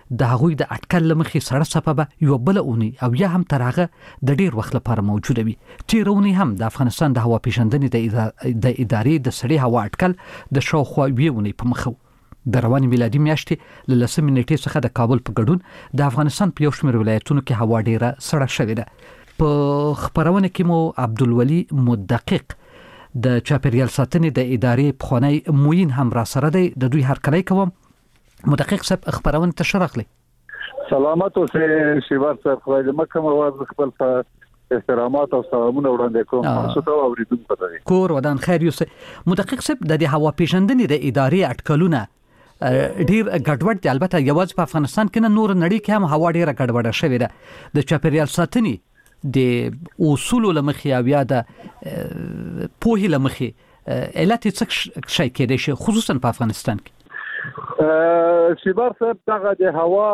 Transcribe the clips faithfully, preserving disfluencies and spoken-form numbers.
د هغوی د اټکل لمخې سړه صفه به یو بل اونی او یا هم تر هغه د ډیر وخت لپاره موجوده وي. تیرونی هم د افغانستان د هوا پیژندنې د ادارې د سړې هوا اټکل د شاوخوا ویونی په مخه د رواني میلادي میاشتې له لسمې نیټې څخه د کابل په ګډون د افغانستان په یو شمېر ولایتونو کې هوا ډیره سړه شوې ده. په خبرونه کې مو عبدالولي مدقق د چاپیریال ساتنې د ادارې پخوانی موین هم را سره دی. د دوی هرکلی کوم. مدقق صاحب خبرونه ته شرخلی. سلامات اوسه شیبار صاحب، خدای دې مکه مواز خپل احترامات او سلامونه وړاندې کوم. تاسو ته اوریدونکو ته کور ودان خیر یوسه. مدقق صاحب د هوا پیژندنې د ادارې اټکلونه ډیر ګډوډ دي. البته یوازې په افغانستان کې نه، نور نړۍ کې هم هوا ډیره ګډوډه شوې ده. د چاپیریال ساتنې د اصول لمخې او یا د پوهې لمخې علت څه شي کېدای شي خصوصا په افغانستان کې؟ شیبار صاحب دغه د هوا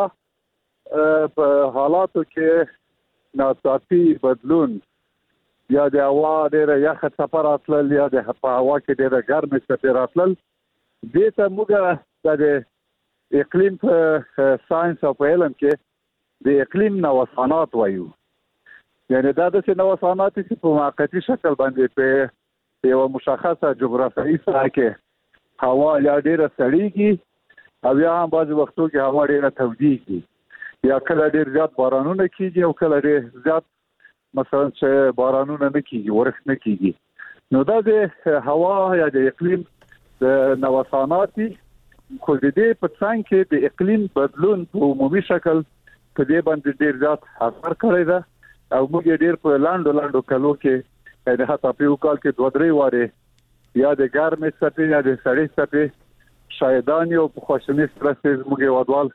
په حالاتو کې ناڅاپي بدلون یا د هوا ډیره یخ څپه راتلل یا د هوا کې ډیره ګرمه څپه راتلل، دې ته موږ د اقلیم په ساينس او په علم کې د اقلیم نوسانات وایو. یعنی دا د نوسانات چې په موقتی شکل باندې په یو مشخصه جغرافیایي ساحه کې هوا یا ډیره سړیږي او یا هم بعض وختو کې هوا ډیره تودیږي، یا کله ډیر زیات بارانونه کیږي او کله ډیر زیات مثلا چې بارانونه نه کیږي، ورښت نه کیږي. نو دا د هوا یا د اقلیم د نوساناتي خو د دې په څنګ کې د اقلیم بدلون په عمومي شکل په دې باندې ډیر زیات اثر کوي دا او موږ ډیر په لاندو لاندو کلو کې د حتی په یو کال کې دوه درې واره یا د ګرمې څپې یا د سړې څپې شایدان یو په خوشنې سره موږ ودوال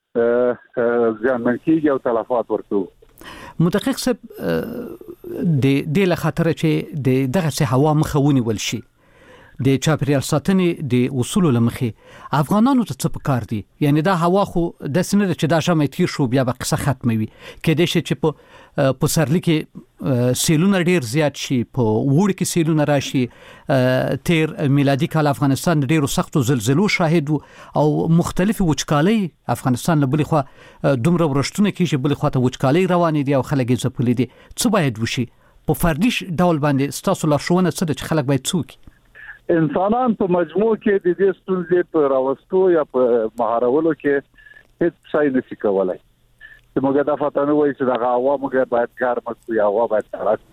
ځانمن کیږي او تلفات ورکو. مدقق صاحب د دې له خاطر چې د دغه څه هوا مخاوني ول شي د چاپیریال ساتنې د اصول لمخې افغانانو ته څه پکار دي؟ یعنی دا هوا خو د سینې چې دا شمه تیر شو بیا به قصه ختموي کېدای شي چې په په سرلی کې سیلونه ډیر زیات شي، په وړ کې سیلونه راشي. تیر میلادي کال افغانستان ډیرو سختو زلزلو شاهد او مختلفي وچکالۍ افغانستان له بل خوا دومره ورشتونه کې چې بل خوا ته وچکالۍ روانې دي او خلک یې ځپلي دي. څه باید وشي په فردي ډول باندې؟ ستاسو لارښوونه څه ده چې خلک باید څه وکړي؟ انسانان په مجموع کې د دې ستونزې په راوستو یا په مهارولو کې هیڅ شي نشي کولای. چې موږ د فاتنه وایي چې د هوا موږ باید ګرمه کړو یا هوا باید سړه.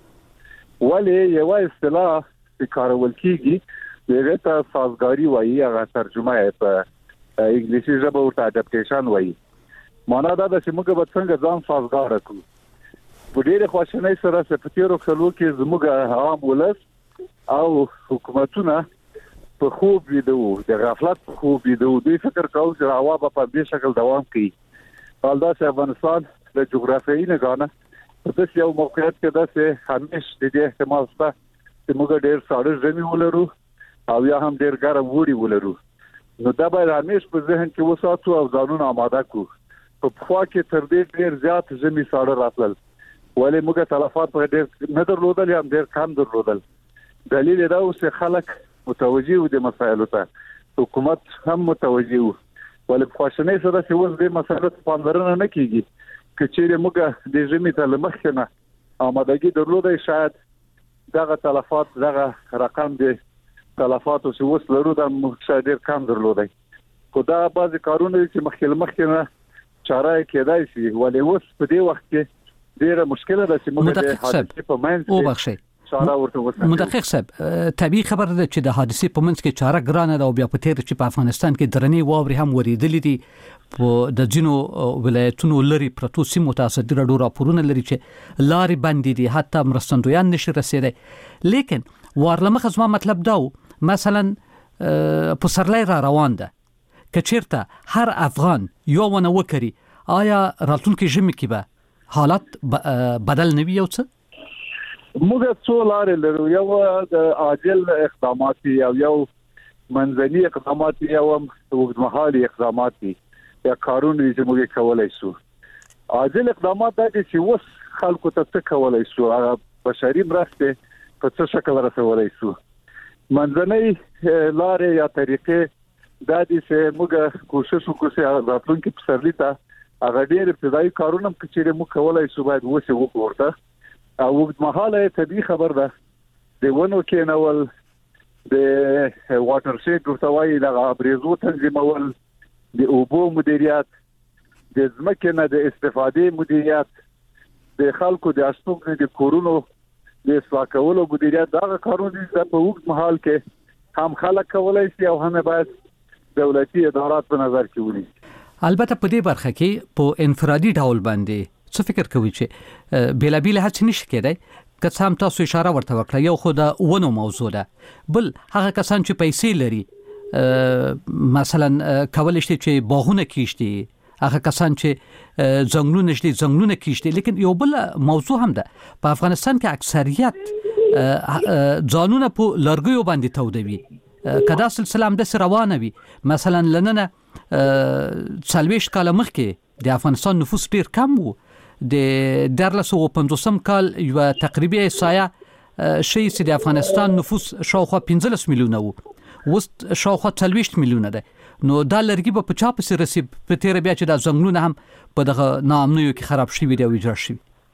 ولې یو اصطلاح چې کارول کیږي دغه ته سازګاری وایي، هغه ترجمه یې په انګلیسي ژبه ورته اډاپټیشن وایي. معنا دا ده چې موږ به څنګه ځان سازګار کړو. په ډېر خوشنۍ سره په تیرو کلو کې زموږ عام ولس او حکومتونه په خوب لیدو، د غفلت په خوب لیدو، دوی فکر کاوه چې هوا به په دې شکل دوام کوي. حالدا چې افغانستان د جغرافیایي نګانه په دې یو موقعیت کې ده چې همیش د دې احتمال شته چې موږ ډېر ساړه ژمي ولرو او یا هم ډېر ګرم وړي ولرو. نو دا باید همیش په ذهن کې وساتو او ځانونه آماده کړو. په خوا کې تر دې ډېر زیات ژمي ساړه راتلل، ولې موږ تلفات په ډېر نه درلودل یا هم ډېر کم درلودل. دلیل دا و چې خلک متوجه و د مسایلو ته، حکومت هم متوجه و، ولې په خواشنۍ سره چې اوس د مسایلو ته پاملرنه نه کیږي. که چیرې موږ د ژمي ته له مخکې نه آمادګي درلودای شاید دغه تلفات دغه رقم د تلفاتو چې اوس لرو دا موږ شاید ډېر کم درلودای. خو دا بعضې کارونه دي چې مخکې له مخکې نه چاره کېدای شي، ولې اوس په دې وخت کې ډېره مشکله ده چې موږ د حادثې په منځ کې مدقق صاحب طبيعي خبر ده چې د حادثې په منځ کې چاره ګرانه ده او بیا په تیر چې په افغانستان کې درنې واوري هم وریدلې دي. په د ځینو ولایتونو لري پرتو سیمو ته صدر ډور راپورونه لري چې لارې بندې دي، حتی مرستندویان نشي رسیدي. لیکن وارلمخه زما مطلب دا مثلا په سرلای را روان ده که چیرته هر افغان یو ونه وکړي آیا راتلونکي ژمي کې به حالات بدل نه وي؟ یو څه موږ څو لارې لرو، یو د عاجل اقدامات او یو منځني اقدامات او اوږدمهالي اقدامات یا کارونه چې موږ کولای شو. عاجل اقدامات د چې وس خلکو ته څه کولای شو، هغه بشري مرسته په څه شکل رسولای شو. منځني لارې یا طریقې د دې چې موږ کوشش وکړو چې راتلونکي پسرلی ته هغه ډېر ابتدایي کارونه چې موږ کولای شو باید وسه وکړو او وخت مهاله طبي خبر ده د ونو کېنول د واټر شید ورتوي د ابریزو تنظیمول د اوبو مدیریت د ځمکې نه د استفادې مدیریت د خلکو د استوګنې د کورونو د اصلاح کولو مدیریت دا کارونه د په وخت مهال کې هم خلک کولای شي او هم باید دولتي ادارات په نظر کې ونیسي. البته په دې برخه کې په انفرادي ډول باندې څه فکر کوي چې بلا بلا هڅه نشي کېدای که څه هم تاسو اشاره ورته وکړه یو خو د ونو موضوع ده بل هغه کسان چې پیسې لري مثلا کولای شي چې باغونه کیشتي هغه کسان چې ځنګلونه شي ځنګلونه کیشتي لیکن یو بل موضوع هم ده په افغانستان کې اکثریت ځانونه په لرګیو باندې تودوي کدا سلسله هم د روانه وي مثلا لننه څلويش کال مخکې د افغانستان نفوس ډیر کم وو د درلسو پنځوسم کال یو تقریبا احصایه شي چې د افغانستان نفوس شاوخوا پنځلس میلیونه وو اوس شاوخوا څلويش میلیونه ده نو دا لرګي په چا پسې رسی په تیر بیا چې د ځنګلونه هم په دغه نامنوي کې خراب شي وي او اجرا شي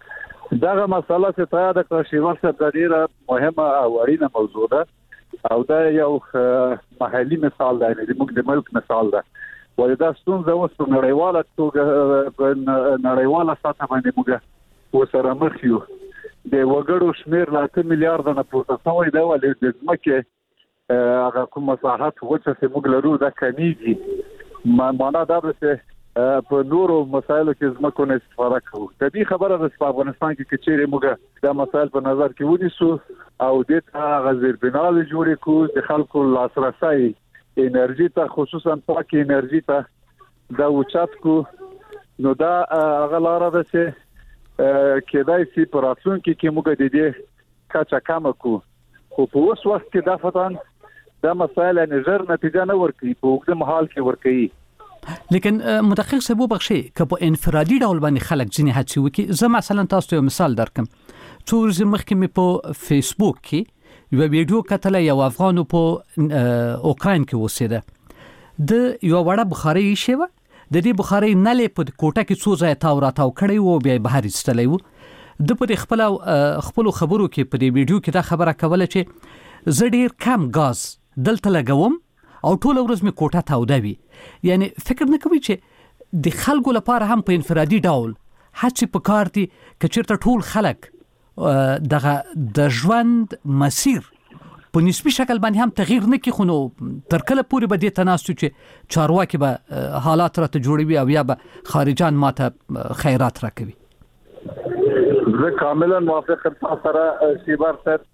دغه مسله چې تا د کشمیر څخه ډیره مهمه او اړینه موضوع ده او دا یو محلي مثال دی د موږ د ملک مثال ده ولدا ستونزه اوس په نړیواله توګه په نړیواله سطح باندې موږ وسره مخ یو د وګړو شمیر لا اته میلیارډ نه پورته شوی دی ولې د ځمکې هغه کوم مساحت وڅ چې موږ لرو دا کمیږي معنا دا ده چې په نورو مسایلو کې زموږ نه استفاده کوو د دې خبره د افغانستان کې کچېره موږ دا مسایل په نظر کې ونیسو او د غزیر بناوي جوړې کو د خلکو لاسرسي انرژي ته خصوصا پاکي انرژي ته دا وچات کو نو دا غلاره ده چې کېدای شي په راتلونکي کې موږ د دې کچا کم کو خو په اوس وخت کې دا فتن دا مسایل نظر نتیجه نه ورکړي په وګړي محل کې ورکړي لیکن مدقق سبو بخشي که په انفرادي ډول باندې خلک ځنی هڅه وکړي زه مثلا تاسو ته مثال درکم څو ورځې مخکې مې په فیسبوک کې یو ویډیو کتل یو افغان په اوکراین کې اوسېده د یو وړه بخاري شیوه د دې بخاري نلې په کوټه کې څو ځای تاو را تاو کړی وو بیا بهر ایستلی وو د په خپل خپل خبرو کې په دې ویډیو کې دا خبره کوله چې زه ډیر کم غاز دلته لګوم او ټول ورځ مې کوټه تاوده وي یعنی فکر نه کوي چې د خلکو لپاره هم په انفرادي ډول هڅه پکار دي چې ټول خلک دغه د ژوند مسیر په نسبی شکل باندې هم تغییر نه کوي خو نو تر کله پورې به دې تناسو چې چارواکي به حالات راته جوړوي او یا به خارجان ماته خیرات راکوي زه کاملا موافق ام سره شیبار صاحب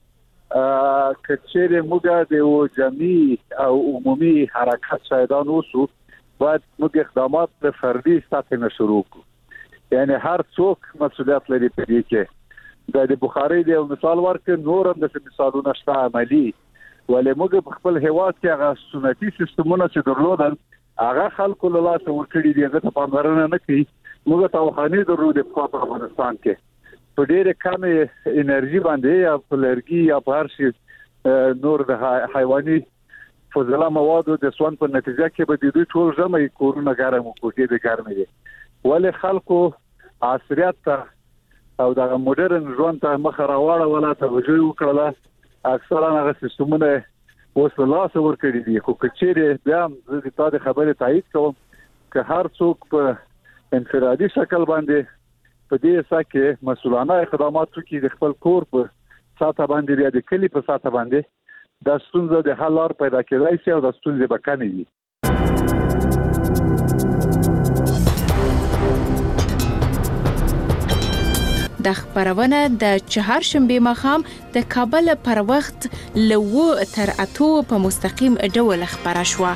کچېره موږ د جمعي او عمومي حرکت شایدان اوسو باید موږ اقدامات په فردي سطح نه شروع کړو یعنی هر څوک مسؤلیت لري په دې کې د بخاري د مثال ورکړ نور هم د مثالونو شته عملی ولې موږ په خپل هیواد کې هغه سنتي سیستمونه چې درلودل هغه خلکو له لاسه ورکړي دي هغه ته پاملرنه نه کوي موږ توخاني درلودې په افغانستان کې په ډېر کم انرژي باندې یا په لرګي یا په هر شي نور د حیواني فضله موادو د سوان په نتیجه کې به د دوی ټول ژمي کورونه ګرم او کوټې د ګرمي ولې خلکو عصريت ته او د موډرن ژوند ته مخ راوړل ولا توجه وکړه اکثرا هغه سیستمونه اوس له لاسه ورکړي دي خو کچېره بیا د تاسو خبره تایید کوم که هر څوک په انفرادي شکل باندې په دې سکه مسؤلانه اقدامات کوي د خپل کور په ساته باندې یا د کلی په ساته باندې د ستونزې د حل لار پیدا کېدای شي او د ستونزې به کمې وي د خبرونه د چهارشنبه مخام د کابل پر وخت لو تر اتو په مستقیم ډول خبره شوه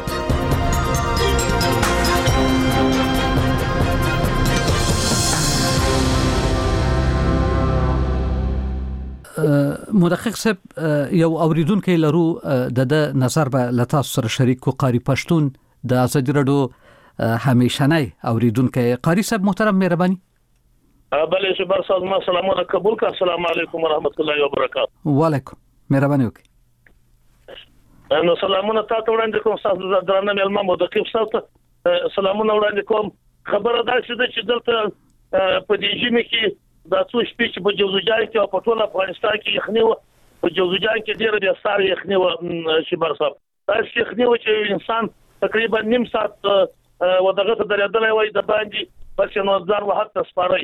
مدقق صاحب یو اوریدونکو لرو د نظر به لتا سره شریک کو قاری پښتون د ازادي رادیو همیشنۍ اوریدونکو قاری صاحب محترم مهرباني بله شبر صاحب ما سلامونه قبول کا السلام علیکم ورحمت الله وبرکاته وعلیکم مهرباني وکړه نو سلامونه تاسو وړاندې کوم تاسو درنه ملما مدقق صاحب سلامونه وړاندې کوم خبره دا چې دلته په دې ژمي کې د څو شپې چې په جوزجان کې او په ټول افغانستان کې یخني و په جوزجان کې ډېر بیا سار یخني و چې برساب دا یخني و چې انسان تقریبا نیم ساعت ودغه ته درېدلای وای د باندې بس نو ځان وحد تسپاري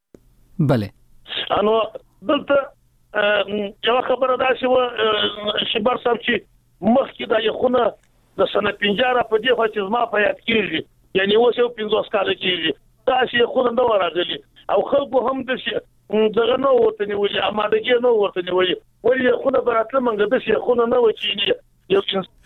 بله انو دلته یو خبره دا چې برساب چې مخکې دا یخونه د سنه پنځه په دې خو چې ما په یاد کېږي یعنی اوس یو پنځوس کال کېږي دا چې خو نه ورغلي او خلکو هم د دغه نو ورته نیولې امادګي نو ورته نیولې ولې خو نه براتله منګه د شي خو نه و چې یو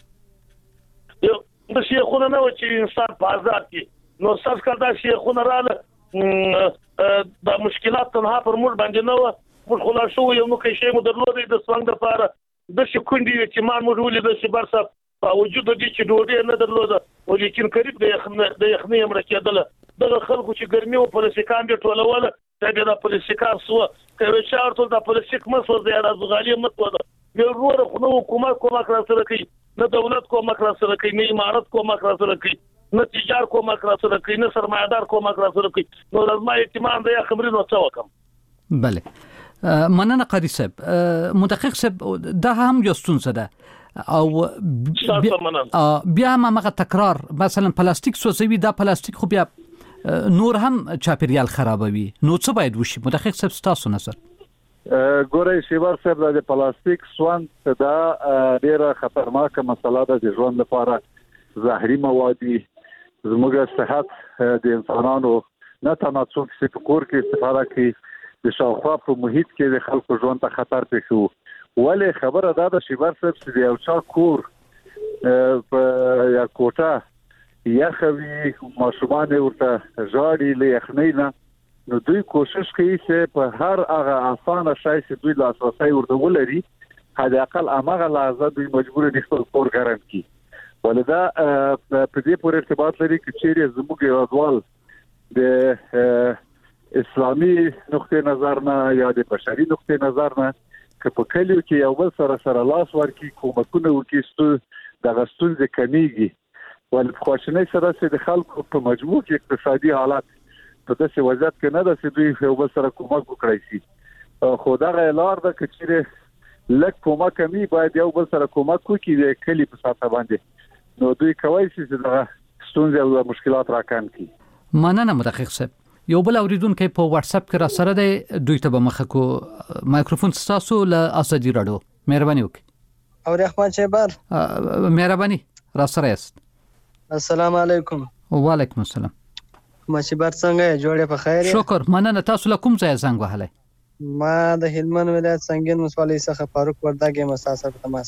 یو د شي خو نه و چې انسان په آزاد کې نو ساس کړه دا شي خو نه رااله د مشکلات تنها پر موږ باندې نو موږ خلاصو یو نو کې شی مو درلودې د څنګه د لپاره د شي کندې چې ما موږ ولې د شي برسه په وجود دي چې ډوډۍ نه درلوده ولیکن قریب د یخنه د یخنه امر کېدله دغه خلکو چې ګرمي او پولیسکان دي ټولول دا د پولیسکان سو کوي چې ارته د پولیسک مسو زیاده زغالي متو ده یو ور خو نو حکومت کومک را سره کوي نه دولت کومک را سره کوي نه امارت کومک را سره کوي نه تجار کومک را سره کوي نه سرمایدار کومک را سره کوي نو لازم اعتماد د خبرې نو څه وکم بله مننه قاری صاحب مدقق صاحب دا هم یو ستونزه ده او بیا هم هغه تکرار مثلا پلاستیک سوځوي دا پلاستیک خو بیا نور هم چاپیریال خرابوي نو څه باید وشي مدقق صاحب تاسو نظر ګورئ شیبر صاحب د پلاستیک سوان دا ډیره خطرناکه مسله ده د ژوند لپاره زهري مواد زموږ صحت د انسانانو نه تنها څوک چې په کور کې استفاده کوي د شاوخوا په محیط کې د خلکو ژوند ته خطر پېښو ولې خبره دا ده شیبر صاحب چې یو چا کور په یا کوټه یا خوي ماشومان ورته ژاړي له یخنۍ نه نو دوی کوشش کوي چې په هر هغه اسانه شای چې دوی لاسرسي ورته ولري حد اقل هغه لحظه دوی مجبور دي خپل کور ګرم کړي ولدا په دې پورې ارتباط لري چې چیرې زموږ یوازوال د اسلامي نقطه نظر نه یا د بشري نقطه نظر نه که په کلیو کې یو بل سره سره لاس ورکړي کومکونه وکړي د غستون د کمیږي ول خوښنۍ سره چې د خلکو په مجموع کې اقتصادي حالت په داسې وضعیت کې نه ده چې دوی یو بل سره کومک وکړي شي خو دا لار ده چې لک کومک کمی باید یو بل سره کومک وکړي د کلی په ساته باندې نو دوی کوي چې دا ستونزې او مشکلات راکم کړي مننه مدقق صاحب یو بل اوریدونکو په واتس اپ کې را سره دی دوی ته به مخه کو مایکروفون تاسو له ازادي راډیو مهرباني وکړئ او رحمان شیبر مهرباني را سره است السلام علیکم وعلیکم السلام ما شیبر څنګه جوړه په خیر شکر مننه تاسو له کوم ځای زنګ وهلای ما د هلمند ولایت سنگین ولسوالۍ څخه فاروق وردګ مساسر په تماس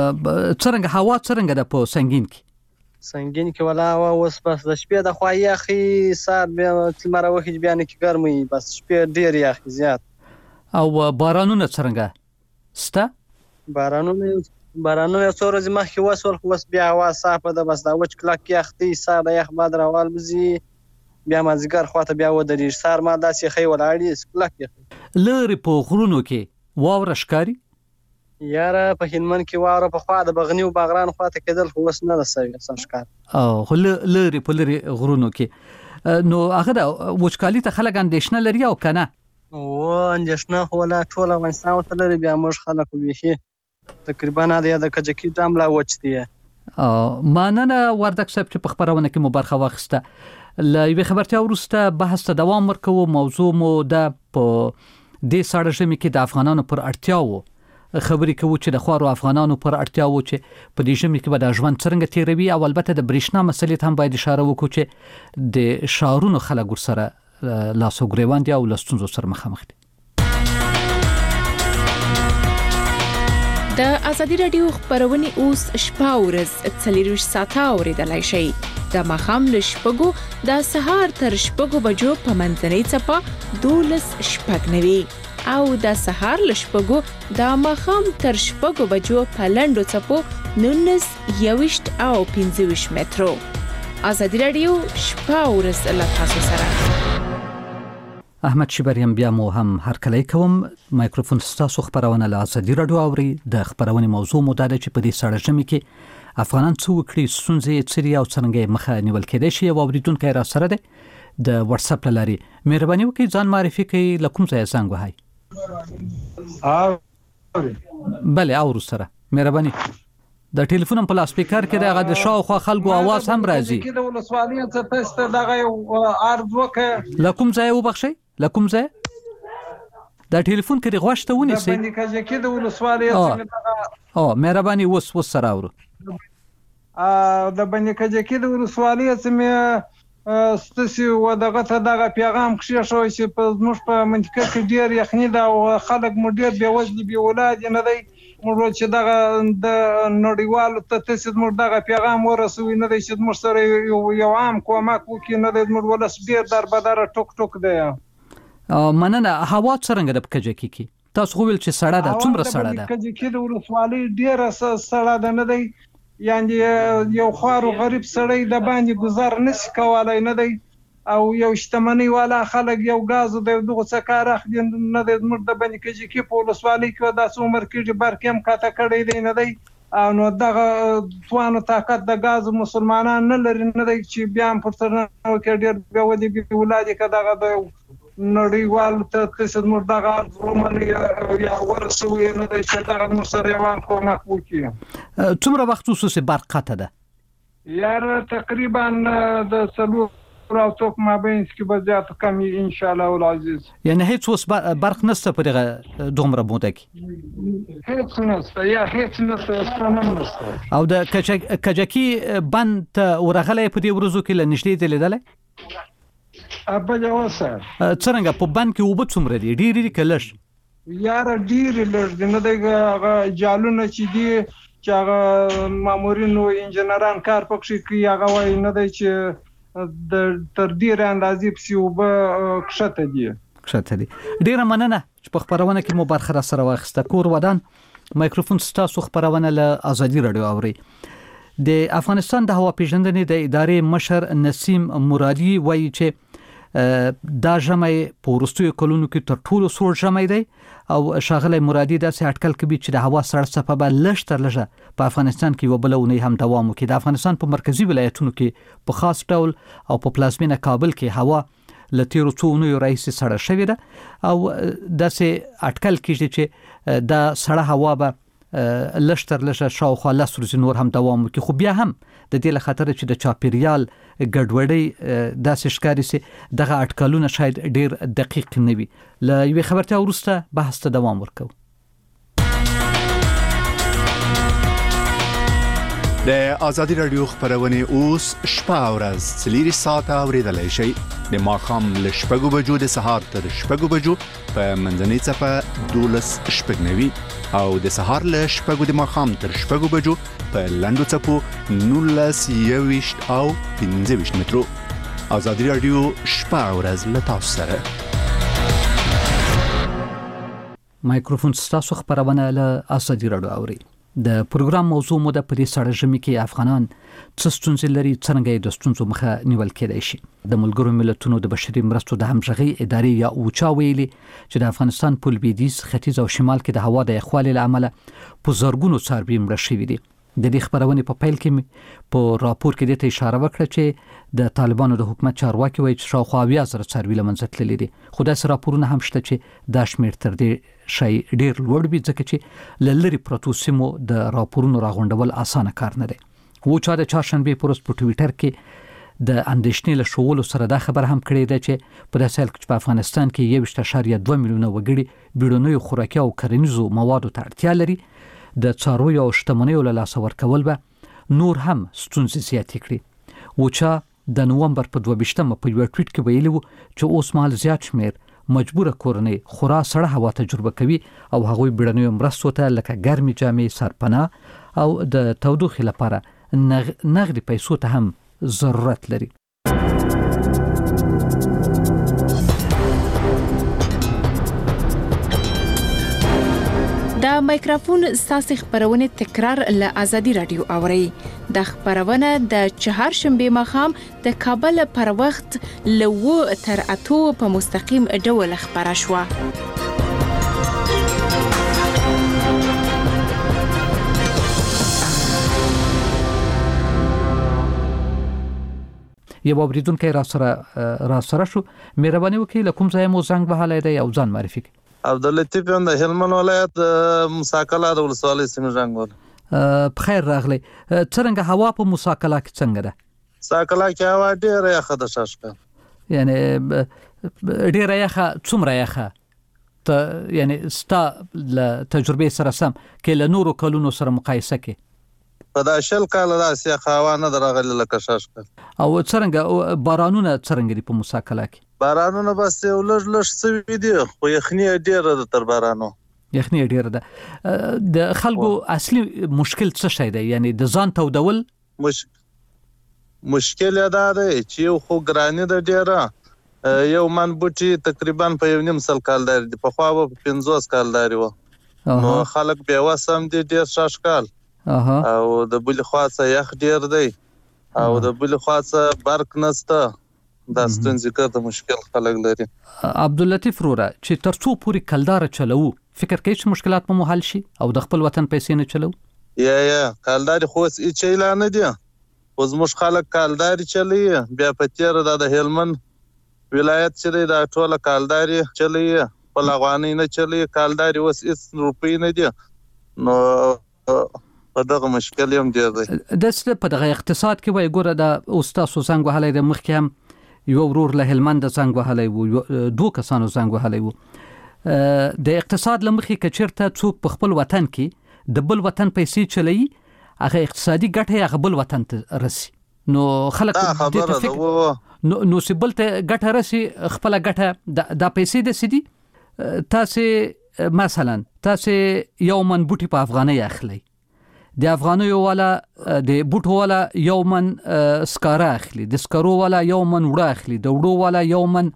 څنګه هوا څنګه ده په سنگین کې سنگین کې ولا وا اوس بس د شپې د خوایي اخی سات بیا تلمره وخت بیان کې ګرمي بس شپې ډیر یخ زیات او بارانونه څنګه ستا بارانونه بارانونه څو ورځې مخکې وسول خو بس بیا هوا صافه ده بس دا وچ کلک یختي ساده یخ باد راوال بزي بیا مازیګر خواته بیا ودرې سار ما داسې خې ولاړی کلک یخ لری په غرونو کې واوره ښکاری یاره په هلمند کې واوره په خوا د بغنی او باغران خواته کېدل خو وس نه رسوي سمشکار او خو لری په لری غرونو کې نو هغه د وچکالي ته خلک اندېښنه لري او کنه او اندېښنه خو لا ټول افغانستان ته لري بیا موږ خلک ویخي تقریبا د د کجکی ډام لا وچتي او ماننه وردک صاحب چې په خبرونه کې مبارخه واخسته لوي خبرته ورسته بحث ته دوام ورکوو موضوع مو د په دې ساړه ژمي کې د افغانانو پر اړتیاو خبرې کوو چې د خوارو افغانانو پر اړتیاو چې په دې ژمي کې به د ژوند څنګه تیروي او البته د برېښنا مسلې هم باید اشاره وکړو چې د شهرونو خلک سره لاسو ګریوان دي او لستونزو سره مخامخ دي د ازادي رادیو خبرونه اوس شپه ورځ څلور ساعته اوریدلای شئ د مخام له شپږو د سهار تر شپږو بجو په منځنۍ چپه دولس شپږ نوي او د سهار له شپږو د مخام تر شپږو بجو په لنډو چپو نونس یوشت او پنځه ویشت مترو ازادي رادیو شپه ورځ له تاسو سره احمد شبریم بیا مو هم هر کله کوم مایکروفون تاسو خبرونه له ازادي رادیو اوري د خبرونه موضوع مو د چې په دې سړه ژمي کې افغانان څو کړي سونځي چري او څنګه مخه نیول کېدای شي او اوریدونکو را سره ده د واتس اپ لاري. مهرباني وکړئ ځان معرفي کړئ، لکم ځای څنګه وای. او بله او سره مهرباني د ټلیفون په لاس سپیکر کې دغه د شاوخوا خلکو आवाज هم راځي. کې د ولسوالۍ څخه تاسو دغه عرض وکړ لکم ځای وبخښئ، لکم ځای د ټلیفون کې غوښته ونی سي. د باندې کې د ولسوالۍ څخه او مهرباني وس وس سره اورو. ا د باندې کې د ولسوالۍ څخه ستاسي و دغه ته دغه پیغام کښې شو چې په موږ په منطقه کې ډیر یخني دا او خلک مو ډیر بې وزلي بې اولاد نه دی. موږ چې دغه د نړیوالو ته تاسو موږ دغه پیغام ورسوي نه دی چې موږ سره یو عام کومک وکړي نه دی. موږ ولس ډیر دربدره ټوک ټوک دی. مننه. هوا څنګه د کجکی کې تاسو خو ویل چې سړه ده، څومره سړه ده؟ کجکی د ولسوالۍ ډیره سړه ده نه دی، یعنی یو خوار او غریب سړی د باندې گزار نشي کولای نه دی، او یو شتمنۍ والا خلک یو غاز د دغه څه کار اخلي نه دی. موږ د باندې کې کې په ولسوالۍ کې د څومره کې برکم کاته کړی دی نه دی، او نو دغه توانو طاقت د غاز مسلمانان نه لري نه دی چې بیا هم پر تر نو کې ډیر بیا ودی بي ولادي کداغه د نړیوال ته تاسو موږ دغه ورمنې یا ورسوي نه دی چې دغه مسلمان کومک وکړي. څومره وخت وسوسه برق قطع ده؟ یار تقریبا د سلو او توک ما بین کې بزیات کمی ان شاء الله العزیز. یعنی هیڅ وس برق نشته په دغه دومره موده کې؟ هیڅ نشته یا هیڅ نشته نشته. او د کجکی بند ته ورغلې په دې ورځو کې لنشلې دي لیدلې؟ ابل اوسه څنګه په بند کې وبد څومره دي؟ ډیر ډیر کلش یار ډیر لږ نه دی. هغه جالونه چې دي چې هغه مامورین او انجنیران کار پکې کوي هغه وای نه دی چې د تر ډیر اندازې پسې وب کښته دي کښته دي. ډیره مننه چې په خبرونه کې مو برخه را سره واخیسته. کور ودان مایکروفون ستاسو خبرونه له آزادي رادیو اوري. د افغانستان د هوا پیژندنې د ادارې مشر نسیم مرادي وایي چې دا ژمی په وروستیو کلونو کې تر ټولو سوړ ژمی دی، او ښاغلی مرادي داسې اټکل کوي چې د هوا سړه څپه به لږ تر لږه په افغانستان کې یوه بله اونۍ هم دوام وکړي. د افغانستان په مرکزي ولایتونو کې په خاص ډول او په پلازمینه کابل کې هوا له تیرو څو اونیو راهیسې سړه شوې ده، او داسې اټکل کېږي چې دا سړه هوا به لږ تر لږه شاوخوا لس ورځې نور هم دوام وکړي. خو بیا هم د دې له خطره چې د چاپیریال ګډوډۍ داسې ښکاري چې دغه اټکلونه شاید ډیر دقیق نه وي. له یوې خبرتیا وروسته بحث ته دوام ورکوو. د آزادي رادیو خبرونه اوس شپه او ورځ څلور ساعته اوریدلای شئ. د ماښام له شپږو بجو د سهار تر شپږو بجو په منځنۍ څپه دولس شپږ نوي او د سهار له شپږو د ماښام تر شپږو بجو په لنډو څپو نولس یويشت او پنځه ویشت مترو. آزادي رادیو شپه او ورځ له تاسو سره. مایکروفون ستاسو خبرونه له آزادي رادیو اوري. د پروګرام موضوع مو د پرې سړه ژمي کې افغانان څه ستونزې لري، څنګه یې د ستونزو مخه نیول کېدای شي. د ملګرو ملتونو د بشري مرستو د همغږي ادارې یا اوچا ویلي چې د افغانستان په لویدیځ، ختیځ او شمال کې د هوا د یخوالي له امله په زرګونو څاروي مړه شوي دي. د دې خبرونې په پیل کې په راپور کې د ته اشاره وکړه چې د طالبانو د حکومت چارواکي وایي چې شاوخوا اویا زره څاروي له منځه تللي دي. خو داسې راپورونه هم شته چې دا شمېر تر دې شی ډیر لوړ وي، ځکه چې له لرې پرتو سیمو د راپورونو راغونډول اسانه کار نه دی. اوچا د چهارشنبې په ورځ په ټویټر کې د اندېښنې له شولو سره دا خبر هم کړې ده چې په داسې حال کې چې په افغانستان کې یو ویشت اعشاریه دوه میلیونه وګړي بیړنیو خوراکي او کرنیزو موادو ته اړتیا لري، د څارویو او شتمنیو له لاسه ورکول به نور هم ستونزې زیاتې کړي. اوچا د نومبر په دوه ویشتمه په یو ټویټ کې ویلي وو چې اوس مهال زیات شمېر مجبوره کورنۍ خورا سړه هوا تجربه کوي او هغوی بیړنیو مرستو ته لکه ګرمې جامې، سرپناه او د تودوخې لپاره نغدي پیسو ته هم ضرورت لري. د مایکروفون ساسي خبرونه تکرار له آزادي رادیو اوري. د خبرونه د چهارشنبه مخام د کابل پر وخت لو تر اتو په مستقیم ډول خبره شوه. یو اوریدونکو را سره را سره شو مهرباني وکړئ له کوم ځای مو زنګ وهلی دی او ځان معرفي کړئ. عبداللطیف یم د هلمند ولایت مساکله د ولسوالۍ سیمې زنګ وهلی. بخیر راغلی. څرنګه هوا په مساکله کې څنګه ده؟ مساکله کې هوا ډېره یخه ده شاشکه، یعنی ډېره یخه. څومره یخه؟ ته یعنی ستا له تجربې سره سم کې له نورو کلونو سره مقایسه کې په دا شل کاله داسې یخه هوا نه ده راغلې لکه شاشکه. او څرنګه بارانونه څرنګه دي په مساکله کې؟ بارانونه بس یو لږ لږ سوي دي خو یخني ډېره ده تر بارانو. یخني ډېره ده. د خلکو اصلي مشکل څه شی دی؟ یعنی د ځان تودول مش مشکل دا دی چې یو خو ګراني ده ډېره، یو من بوټي تقریبا په یو نیم سل کالداري دي، پخوا به په پنځوس کالداري وه. نو خلک بې وسه هم دي ډېر شاشکال، او د بلې خوا څخه یخ ډېر دی او د بلې خوا څخه برق نشته. دا ستونزې ګرده مشکل خلک لري. عبداللطیف وروره چې تر څو پورې کلداره چلوو فکر کوي چې مشکلات به مو حل شي او د خپل وطن پیسې نه چلوو؟ یا یا کلداري خو اوس هېڅ چیلا نه دي، خو زموږ خلک کالداري چلوي. بیا په تېره دا د هلمند ولایت چې دی دا ټوله کالداري چلوي، خپل افغانۍ نه چلوي. کالداري اوس هېڅ روپۍ نه دي، نو په دغه مشکل هم ډېر دی. داسې په دغه اقتصاد کې وایي ګوره دا اوس تاسو زنګ وهلی دی، مخکې هم یو ورور له هلمند زنګ وهلی و، دوه کسانو زنګ وهلی و. د اقتصاد له مخې که چېرته څوک په خپل وطن کې د بل وطن پیسې چلوي هغه اقتصادي ګټه هغه بل وطن ته رسي، نو خلک دې ته فکر نو نو چې بل ته ګټه رسي خپله ګټه دا پیسې داسې دي. تاسې مثلا تاسې یو من بوټي په افغانۍ اخلئ، د افغانیو والا د بوټو والا یو من سکاره اخلي، د سکارو والا یو من وړه اخلي، د وړو والا یو من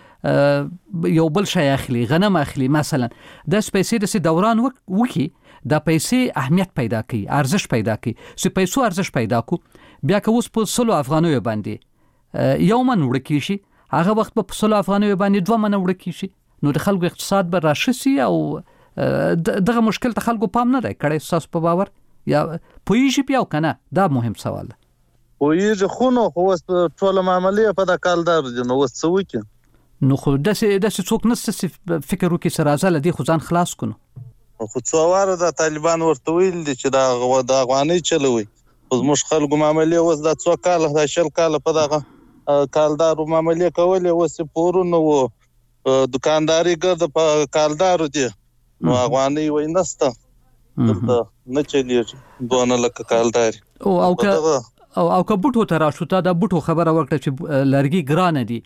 یو بل شی اخلي، غنم اخلي. مثلا د پیسې د دوران وکي دا پیسې اهمیت پیدا کوي، ارزش پیدا کوي. چې پیسو ارزش پیدا کو بیا که اوس په سلو افغانیو باندې یو من وړه کیشي، هغه وخت په سلو افغانیو باندې دوه من وړه کیشي، نو د خلکو اقتصاد به راشي او دغه مشکل ته خلکو پام نه دی کړی. تاسو په باور یا پوهیږي بیا کنه؟ دا مهم سوال ده. پوهیږي خو نو خو اوس ټوله معاملې په د کالدار دي، نو اوس څه وکړي؟ نو خو داسې داسې څوک نشته چې فکر وکړي چې راځه له دې خو ځان خلاص کړو. خو څو واره د طالبان ورته ویل دي چې دا د افغانۍ چلوي، خو زموږ خلکو معاملې اوس دا څو کاله دا شل کاله په دغه کالدارو معاملې کولې، اوس یې پورونه و دکانداري ګرده په کالدارو دي، نو افغانۍ وایي نشته دلته نه چلیږي دونه لکه کالداري. او که او که بوټو ته راشو، تا دا بوټو خبره وکړه چې لرګي ګرانه دي،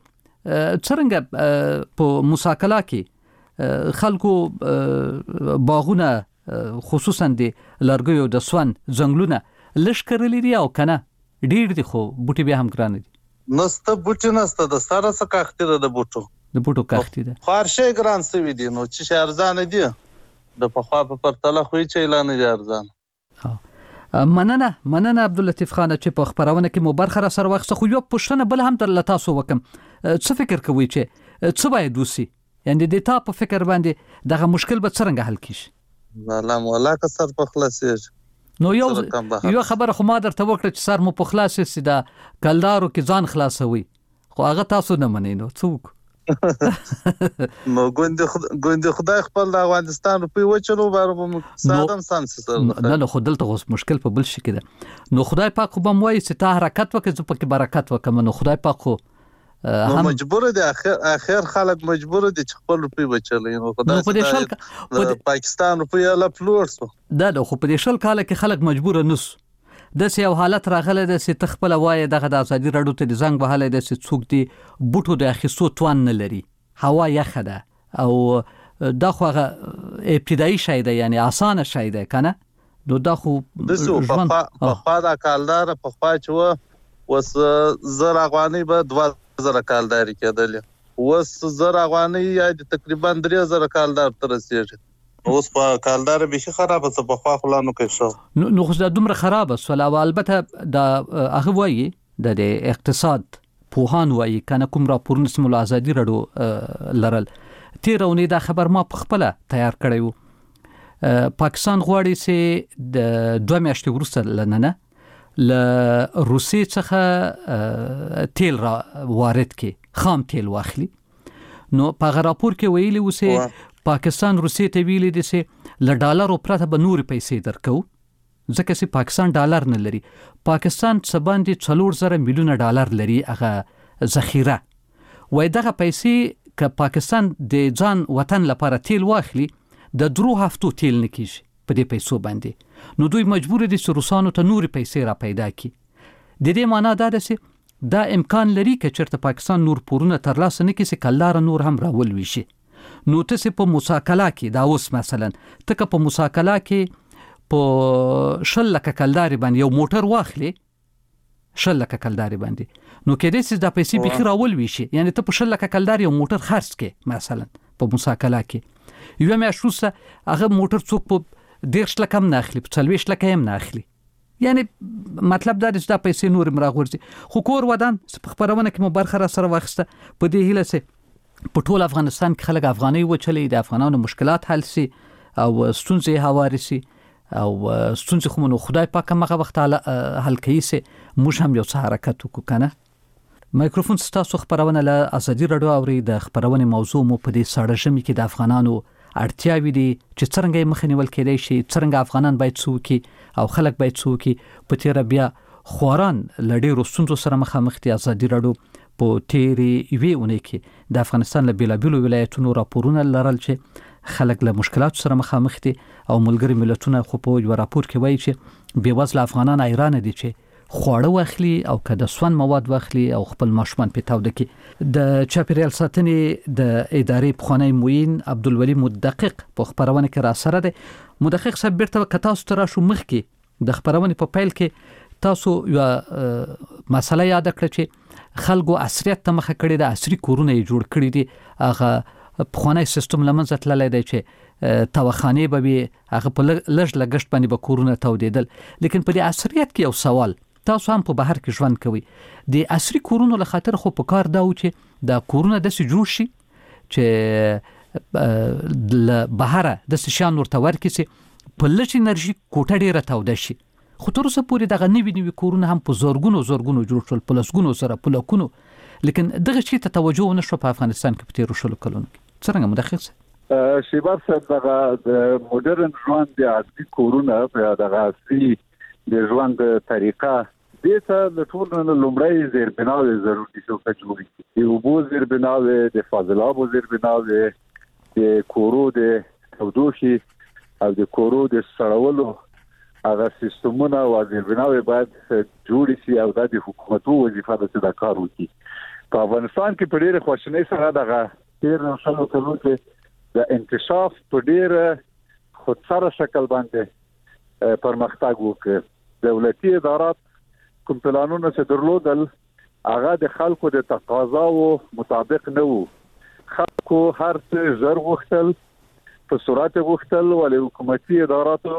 څرنګه په مساکله کې خلکو باغونه خصوصا د لرګیو د سون ځنګلونه لږ کرلي دي او کنه ډېر دي، خو بوټي بیا هم ګرانه دي؟ نسته بوټي نسته، د سره څه کاختي ده، د بوټو د بوټو کاختي ده، خو هر شی ګران سوي دي. نو چې شي ارزانه دي د پخوا په پرتله خو هېڅ اعلان دي ارزانه. مننه مننه عبداللطیف خان چې په خبرونه کې مو برخه را سره واخیسته. خو یو پوښتنه بل هم در له تاسو وکم، څه فکر کوئ چې څه باید وسي؟ یعنی د تا په فکر باندې دغه مشکل به څرنګه حل کیږي؟ والله مولا که سر په خلاصېږي. نو یو یو خبره خو ما درته وکړه چې سر مو په خلاص شي دا کلدارو کې ځان خلاصوي، خو هغه تاسو نه منئ، نو څوک؟ نو ګوندې خدای خپل د افغانستان روپۍ وچلو باره به اقتصاد هم سم شي سر. نه نه خو دلته اوس مشکل په بل شي کې ده. نو خدای پاک خو به م وایي چې تا حرکت وکړې زه پکې برکت وکړم. نو خدای پاک خو نو مجبور دي، اخر اخر خلک مجبور دي چې خپل روپۍ بچلي. نو خدای پاکستان روپۍ لا پلوړ سو دا نو خو په دې شل کال کې خلک مجبور نس داسې یو حالت راغلی دی چې ته خپله وایې دغه د ازادي راډیو ته د زنګ وهلی دی چې څوک د بوټو د اخیستو توان نه لري، هوا یخه ده او دا خو هغه ابتدایي شی دی، یعنی اسانه شی دی که نه؟ نو دا خو ژوند پخوا دا کالداره پخوا چې وه اوس زر افغانۍ به دوه زره کالداري کېدلې، اوس زر افغانۍ یا تقریبا درې زره کالدار ته رسېږي. اوس په کالدار به شي خرابه څه په خوا خلانو کې شو نو خو دا دومره خرابه سول. او البته دا هغه وایي د اقتصاد پوهان وایي کنه کوم راپورونه سم له ازادي راډیو لرل تیرونی دا خبر ما په خپل تیار کړی وو. پاکستان غواړي چې د دوه میاشتې وروسته لننه ل روسي څخه تیل را وارد کې خام تیل واخلي. نو په راپور کې ویلي وسه پاکستان روسي ته ویلي دي چې ل ډالر پرته به نور پیسې درکو، ځکه چې پاکستان ډالر نه لري. پاکستان څه باندې څلور زره میلیونه ډالر لري هغه ذخیره. وای دغه پیسې که پاکستان د ځان وطن لپاره تیل واخلي د درو هفتو تیل نه کیږي په دې پیسو باندې. نو دوی مجبور دي چې روسانو ته نور پیسې را پیدا کړي. د دې معنا دا ده چې دا امکان لري چې چېرته پاکستان نور پورونه ترلاسه نه کړي چې کلدار نور هم راولوي شي. نو ته په مساکلا کې دا اوس مثلا ته په مساکلا کې په شل لکه کلدار باندې یو موټر واخلي، شل لکه کلدار باندې، نو کې دې چې دا پیسې به خیر اول وشي. یعنی ته په شل لکه کلدار یو موټر خرڅ کې مثلا په مساکلا کې یو مې اشوسه هغه موټر څوک په ډیر شل کم نه اخلي، په څلويش لکه هم نه اخلي. یعنی مطلب دا چې دا پیسې نور مرغورځي. خو کور ودان په خبرونه کې مو برخه را سره واخسته په دې هیله چې په ټول افغانستان کې خلک افغاني وچلې د افغانانو مشکلات حل سي او ستونزې هواري سي او ستونزې خو نو خدای پاک هغه وخت حل کوي سي موږ هم یو څه حرکت وکړو کنه. مایکروفون ستاسو خبرونه له ازادي رادیو اوري. د خبرونه موضوع مو په دې ساړه ژمي کې د افغانانو اړتیاوي دي چې څنګه مخنیول کېدای شي، څنګه افغانان باید څوکي او خلک باید څوکي. په تیر بیا خوران لړې رسونځو سره مخامخ دي. ازادي رادیو په تیری وی اونې کې د افغانستان له بیلابیلو ولایتونو راپورونه لرل چې خلک له مشکلات سره مخامخ دي او ملګری ملتونه خو په یو راپور کې وایي چې بیوزله افغانان ایران دي چې خواړه واخلي او که د سون مواد واخلي او خپل ماشومان په تاوده کې. د چاپیریال ساتنې د ادارې پخوانی معین عبدالولي مدقق په خبرونه کې را سره ده. مدقق صاحب بیرته که تاسو ته راشو مخ کې د خبرونه په پیل کې تاسو یو مسله یاد کړئ چې خلکو عصریت ته مخه کړی د عصري کورونه جوړ کړی دي. هغه پخوانی سیستم لمنځه تللی دی چې تاوخانې به وي، هغه په لږ لګښت باندې به کورونه تودېدل. لیکن په دې عصریت کې یو سوال، تاسو هم په بهر کې ژوند کوي، د عصري کورونو له خاطر خو په کار دا و چې دا کورونه داسې جوړ شي چې له بهره داسې شان ورته ورکړي چې په لږ انرژي کوټه ډېره توده شي. خو تر اوسه پورې دغه نوي نوي کورونه هم په زورګونو زورګونو جوړ شول، په لسګونو سره په لکونو. لیکن دغه شي ته توجه ونه شو په افغانستان کې په تیرو شلو کلونو کې. څنګه مدقق صاحب؟ شیبار صاحب دغه د موډرن ژوند د عصري کورونه په دغه عصري د ژوند طریقه دې ته د ټول نه لومړی زیربناوي ضروري شو چې جوړ شي. د اوبو زیربناوي، د فاضلابو زیربناوي، د کورو د تودوخي او د کورو د سړولو هغه سیستمونه او زیربناوي باید جوړ شي او د حکومتو وظیفه ده چې دا کار وکړي. په افغانستان کې په ډېر خوشنۍ سره دغه تیر شلو کلونو کې د انکشاف په ډېر خودسره شکل باندې پرمختګ وکړ. دولتي ادارات کوم پلانونه چې درلودل هغه د خلکو د تقاضاو مطابق نه وو. خلکو هر څه زر غوښتل، په سرعت غوښتل، ولې حکومتي اداراتو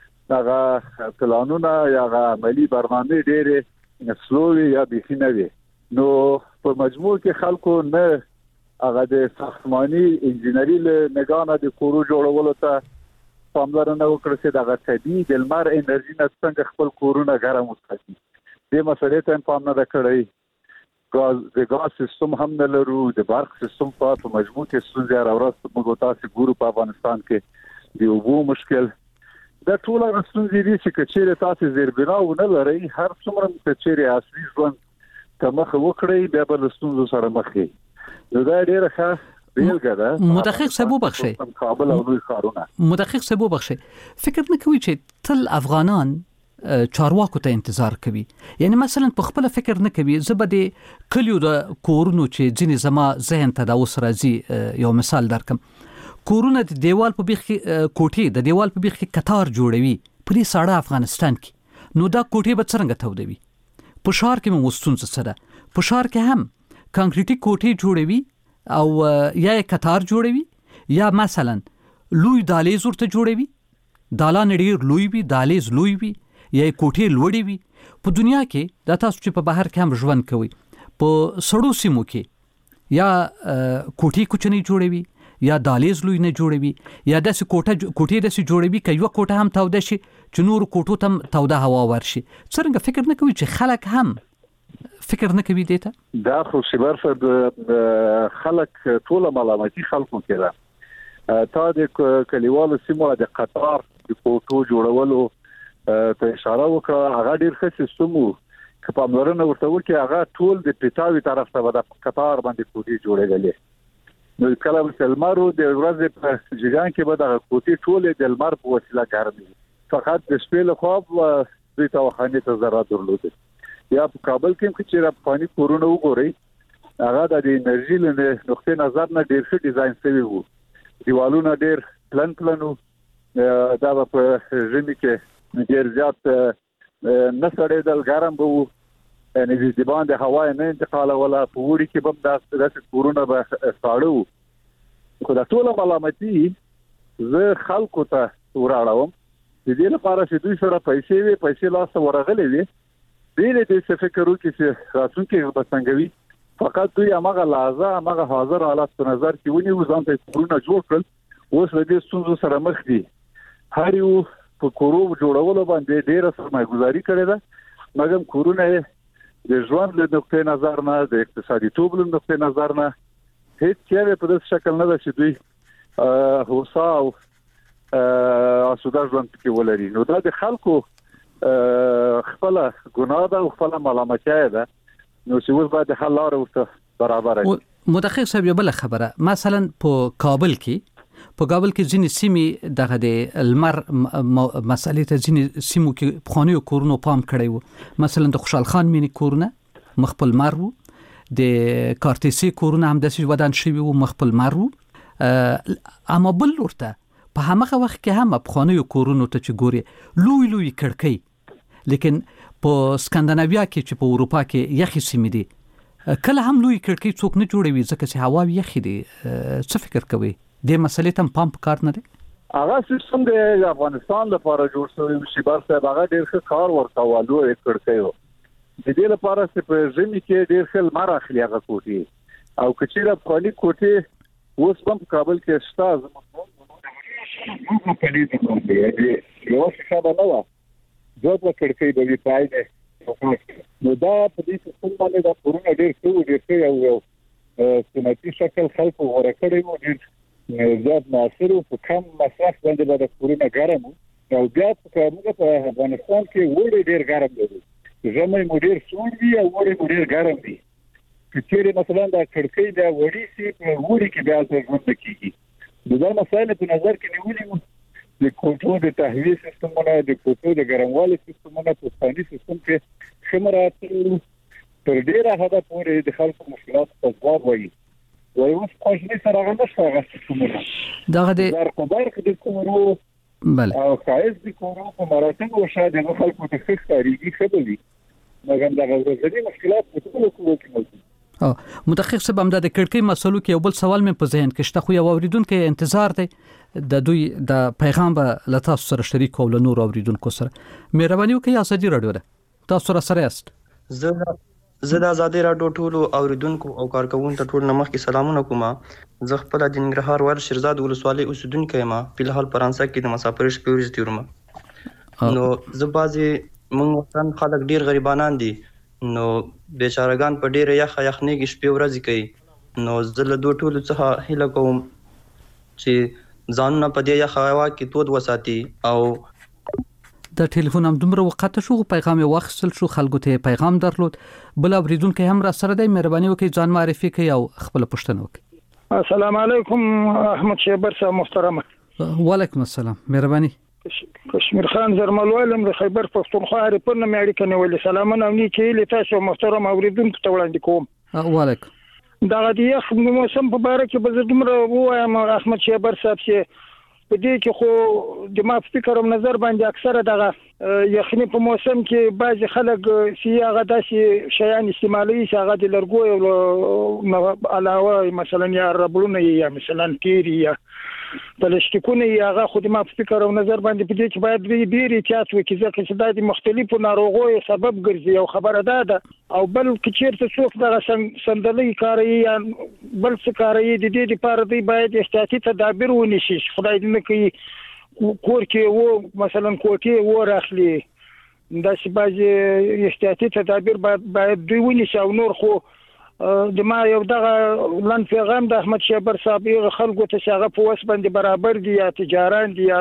هغه پلانونه یا هغه عملی برنامه ډېرې سلوي یا بيخي نه وي. نو په مجموع کې خلکو نه هغه د ساختماني انجینری له نگاه د کورو جوړولو ته پاملرنه وکړه چې دغه طبيعي د لمر انرژي نه څنګه خپل کورونه ګرم وساتي. دې مسلې ته پام نه کړی. ګاز د ګاز سیستم هم نه لرو، د برق سیستم په مجموع کې ستونزې راوړل. موږ تاسو ګورو په افغانستان کې د اوبو مشکل دا ټول ستونزې دي چې کچېره تاسو زیربنا ونه لرئ، هر څومره کچېره اصلي ژوند ته مخ وکړئ بیا به ستونزو سره مخ شئ. دا ډیره ښه بیلګه ده. مدقق صاحب وبخښئ، کابل او لوی ښارونه. مدقق صاحب وبخښئ، فکر نه کوي چې تل افغانان چارواکو ته انتظار کوي؟ یعنی مثلا په خپل فکر نه کوي زبر د کلیو د کورونو چې ځینې زما ذهن ته دا اوس راځي. یو مثال درکم، کورونه د دیوال په بیخ کې کوټې د دیوال په بیخ کې کتار جوړوي په دې ساړه افغانستان کې. نو دا کوټې به څنګه تودوي؟ په ښار کې مو ستونزه سره، په ښار کې هم کانکریټي کوټې جوړوي او یا کتار جوړوي یا مثلا لوی دهلیز ورته جوړوي. دالان ډېر لوی وي، دهلیز لوی وي یا کوټې لوړې وي. په دنیا کې دا تاسو چې په بهر کې هم ژوند کوي، په سړو سیمو کې یا کوټې کوچنۍ جوړوي یا دالیز لوی نه جوړوي یا داسې کوټه کوټې داسې جوړوي که یو کوټه هم توده شي چې نور کوټو ته توده هوا ورشي. څرنګه فکر نه کوي چې خلک هم فکر نه کوي دیته؟ دا خو شبر صاحب خلک ټول ملامتي خلکو کې ده. تا د کلیوالو سیمو د قطار د کوټو جوړولو ته اشاره وکړه. هغه ډیر ښه سیستم وو که پاملرنه ورته وکړي. هغه ټول د پیټاوي طرف ته د قطار باندې کوټې جوړېدلې. نو کله چې لمرو د ورځې په جګان کې به د کوټې ټول د لمر په وسیله ګرمي. فقط د شپې له خوا د توخانې ته ضرر درلود. یا په کابل کې چې را پانی کورونه وګورئ هغه د انرژي له نقطې نظر نه ډیر ښه ډیزاین شوی وو. دیوالونه ډیر پلان پلانو دا په ژمي کې ډیر زیات نه سړېدل، ګرم به وو، یعنې د باندې هوا نه انتقالوله. په وړي کې به هم داسې کورونه به ساړه وو. خو دا ټوله ملامتي زه خلکو ته وراړوم د دې لپاره چې دوی سره پیسې وي، پیسې لاسته ورغلې وي، دوی دې څه فکر وکړي چې راتلونکي به څنګه وي. فقط دوی هغه لازه هغه حاضر حالات په نظر کې ونیو، ځان ته کورونه جوړ کړل. اوس د دې ستونزو سره مخ دي. هر یو په کورو جوړولو باندې ډیره سرمایه‌ګذاري کړې ده، مګر کورونه د ژوند له نقطې نظر نه، د اقتصادي توب له نقطې نظر نه هیڅ چیرې په داسې شکل نه ده چې دوی هوسا او آسوده ژوند کې ولري. نو دا د خلکو خپل ګناه ده او خپل ملامتیا ده. نو چې اوس باید حل لاره ورته برابر وي. مدقق صاحب یو بل خبره، مثلا په کابل کې په کابل کې ځینې سیمې دغه د لمر مسلې ته ځینې سیمو کې پخوانیو کورونو پام کړی وو. مثلا د خوشحال خان مینی کورونه مخ په لمر وو، د کارتیسي کورونه هم داسې ودان شوي وو مخ په لمر وو. اما بل ورته په همغه وخت کې هم پخوانیو کورونو ته چې ګوري لوی لوی کړکۍ، لیکن په سکندناویا کې چې په اروپا کې یخي سیمې دي کله هم لوی کړکۍ څوک نه جوړوي ځکه چې هوا یخي دي. څه فکر کوي د مسلې ته پام پکار نه دی؟ هغه سیستم د افغانستان لپاره جوړ شوی و. شیبر صاحب هغه ډیر ښه کار ورته والو کړی و. د دې لپاره چې په ژمي کې ډیر ښه لمر اخلي هغه کوټې، او کچېره خالي کوټې اوس هم په کابل کې شته. زموږ په دې ته دی یو څه به نه و دوه کړکۍ به وي پایده. نو دا په دې سیستم باندې دا کورونه ډیر ښه ډیر ښه یو سنتي شکل خلکو غوړه کړی و. ډیر زیات معاصر په کم مصرف باندې به د کورونه ګرم او بیا په موږ په افغانستان کې وړي ډیر ګرم دي. ژمي مو ډیر سوړ وي او وړي مو ډیر ګرم دي. چې مثلا دا کړکۍ دا وړي سي په وړي کې بیا څه کېږي. دا مسایل په نظر کې نیولې مو د کوټو د تهویه سیستمونه، د کوټو د ګرموالي سیستمونه په ثاني سیستم کې خمرات پر ډیره حدا پورې د خلکو مشکلات په ځواب وایي. وایي اوس خوښنی سره هغه نشته هغه سیستمونه دغه د زرقبار کې د کورو بله او خایز د کورو په مراتب او شاید د خلکو ته ښه ښکارېږي ښه به وي، مګر دغه ورځني مشکلات په ټولو کورو کې موجود. مدقق صاحب همدا د کړکۍ مسلو کې یو بل سوال مې په ذهن کې شته، خو یو اوریدونکو انتظار دی د دوی د پیغام به له تاسو سره شریک او له نور اوریدونکو سره. مهرباني وکړئ ازادي رادیو ده تاسو سره سره یاست. زه زه د ازادي رادیو ټولو اوریدونکو او کارکونکو ټول نمخ کې سلامونه کوم. زه خپل د ننګرهار ول شیرزاد ولسوالۍ اوسیدونکی یم. په لحال فرانسه کې د مسافر شپې ورځ تیروم. نو زه بازي موږ وطن خلک ډیر غریبانان دي، نو بیچارهګان په ډیره یخ یخنیږي شپې ورځ کوي. نو زه له دوه ټولو څخه هیله کوم چې ځانونه په دې یخ هوا کې تود وساتي. او د ټلیفون هم دومره وخت شو پیغام یې واخیستل شو، خلکو ته پیغام درلود. بل اوریدونکو هم را سره دی، مهرباني وکړئ ځان معرفي کړئ او خپل پوښتنه وکړئ. السلام علیکم احمد شیبر صاحب محترمه. وعلیکم السلام، مهرباني. کشمیر خان زرملوالم د خیبر پښتونخوا ریپورت نه مې اړیکه نیولې. سلامونه او نیکې له تاسو محترم اوریدونکو ته وړاندې کوم. وعلیکم. دا د یخ موسم په اړه کې به دومره وایم احمد شیبر صاحب چې په دې کې خو د ما فکر او نظر باندې اکثره دغه یخني په موسم کې بعض خلک سیاغه داسې شیان استعمالوي چې هغه د لرګو او علاوه مثلا یا ربړونه یا مثلا تیری یا پلاستیکونه هغه خو د ما په فکر او نظر باندې په دې کې باید ډیر احتیاط وکړي ځکه چې دا د مختلفو ناروغیو سبب ګرځي او خبره ده ده او بل کې چیرته څوک دغه صندلۍ کاروي یا بل څه کاروي د دې لپاره دی باید احتیاطي تدابیر ونیسي خدای دې نه کوي کور کې و مثلا کوټې و راخلي دا چې باید احتیاطي تدابیر باید باید دوی ونیسي او نور خو د ما یو دغه لن پیغام د احمد شیبر صاحب یو خلکو ته هغه په وس باندې برابر دي یا تجاران دي یا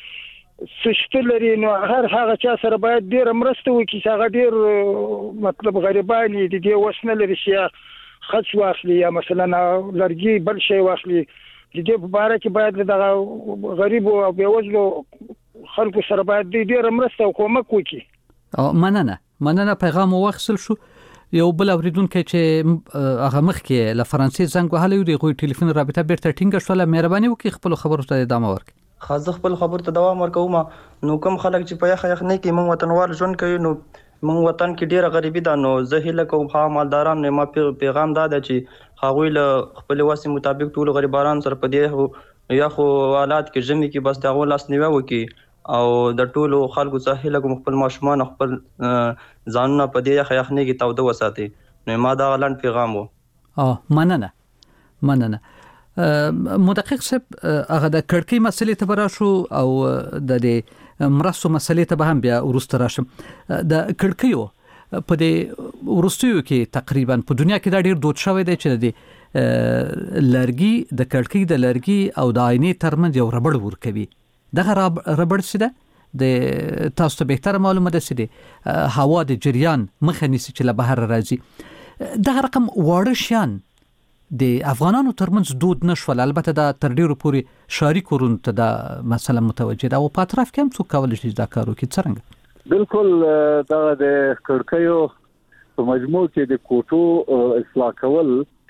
سشتل لري نو هر هغه چا سره باید ډیر مرسته وکړي چې هغه ډیر مطلب غریبان دي د وس نه لري چې خرڅ واخلي یا مثلا لرګي بل شی واخلي د دې په اړه کې باید د غریب او بیوزلو خلکو سره باید ډیر مرسته او کومک وکړي او مننه مننه پیغام واخصل شو یو بل اوریدونکو چې هغه مخ کې ل فرانسې زنګ وهلی دی غوي ټلیفون رابطه بیرته ټینګه شوله مهرباني وکړئ خپل خبرو ته ادامه ورکړئ خاص خپل خبرو ته دوام ورکوم نو کوم خلک چې په یخ یخ نه کې مونږ وطنوال ژوند کوي نو مونږ وطن کې ډیره غریبي ده نو زه هیله کوم ها مالداران نه ما پیغام دا ده چې هغوی له خپل واسي مطابق ټول غریبانو سره په دې یا خو حالات کې جمعي کې بس دغه لاس نیو وکي او د ټولو خلکو څخه هیله کوم خپل ماشومان خپل ځانونه په دې یخ یخ نه کې تاوده وساتي نو ما دا لاند پیغام وو اه مننه مننه مدقق صاحب هغه د کړکۍ مسلې ته براشو او د دې مرسو مسلې ته به هم بیا ورسته راشم د کړکیو په دې ورستیو کې تقریبا په دنیا کې دا ډیر دود شوی دی چې د لرګي د کړکۍ د لرګي او د آینې ترمنځ یو ربړ ورکوي دغه ربړ څه ده د تاسو ته بهتره معلومه ده چې د هوا د جریان مخه نیسي چې له بهر راځي دغه رقم واړه شیان د افغانانو ترمنځ دود نشول البته دا تر ډیرو پورې شاري کورونو ته دا مثلا متوجه ده او په اطراف کې هم څوک کولای شي دا کار وکړي څنګه بالکل دا د کړکیو په مجموع کې د کوټو اصلاح کول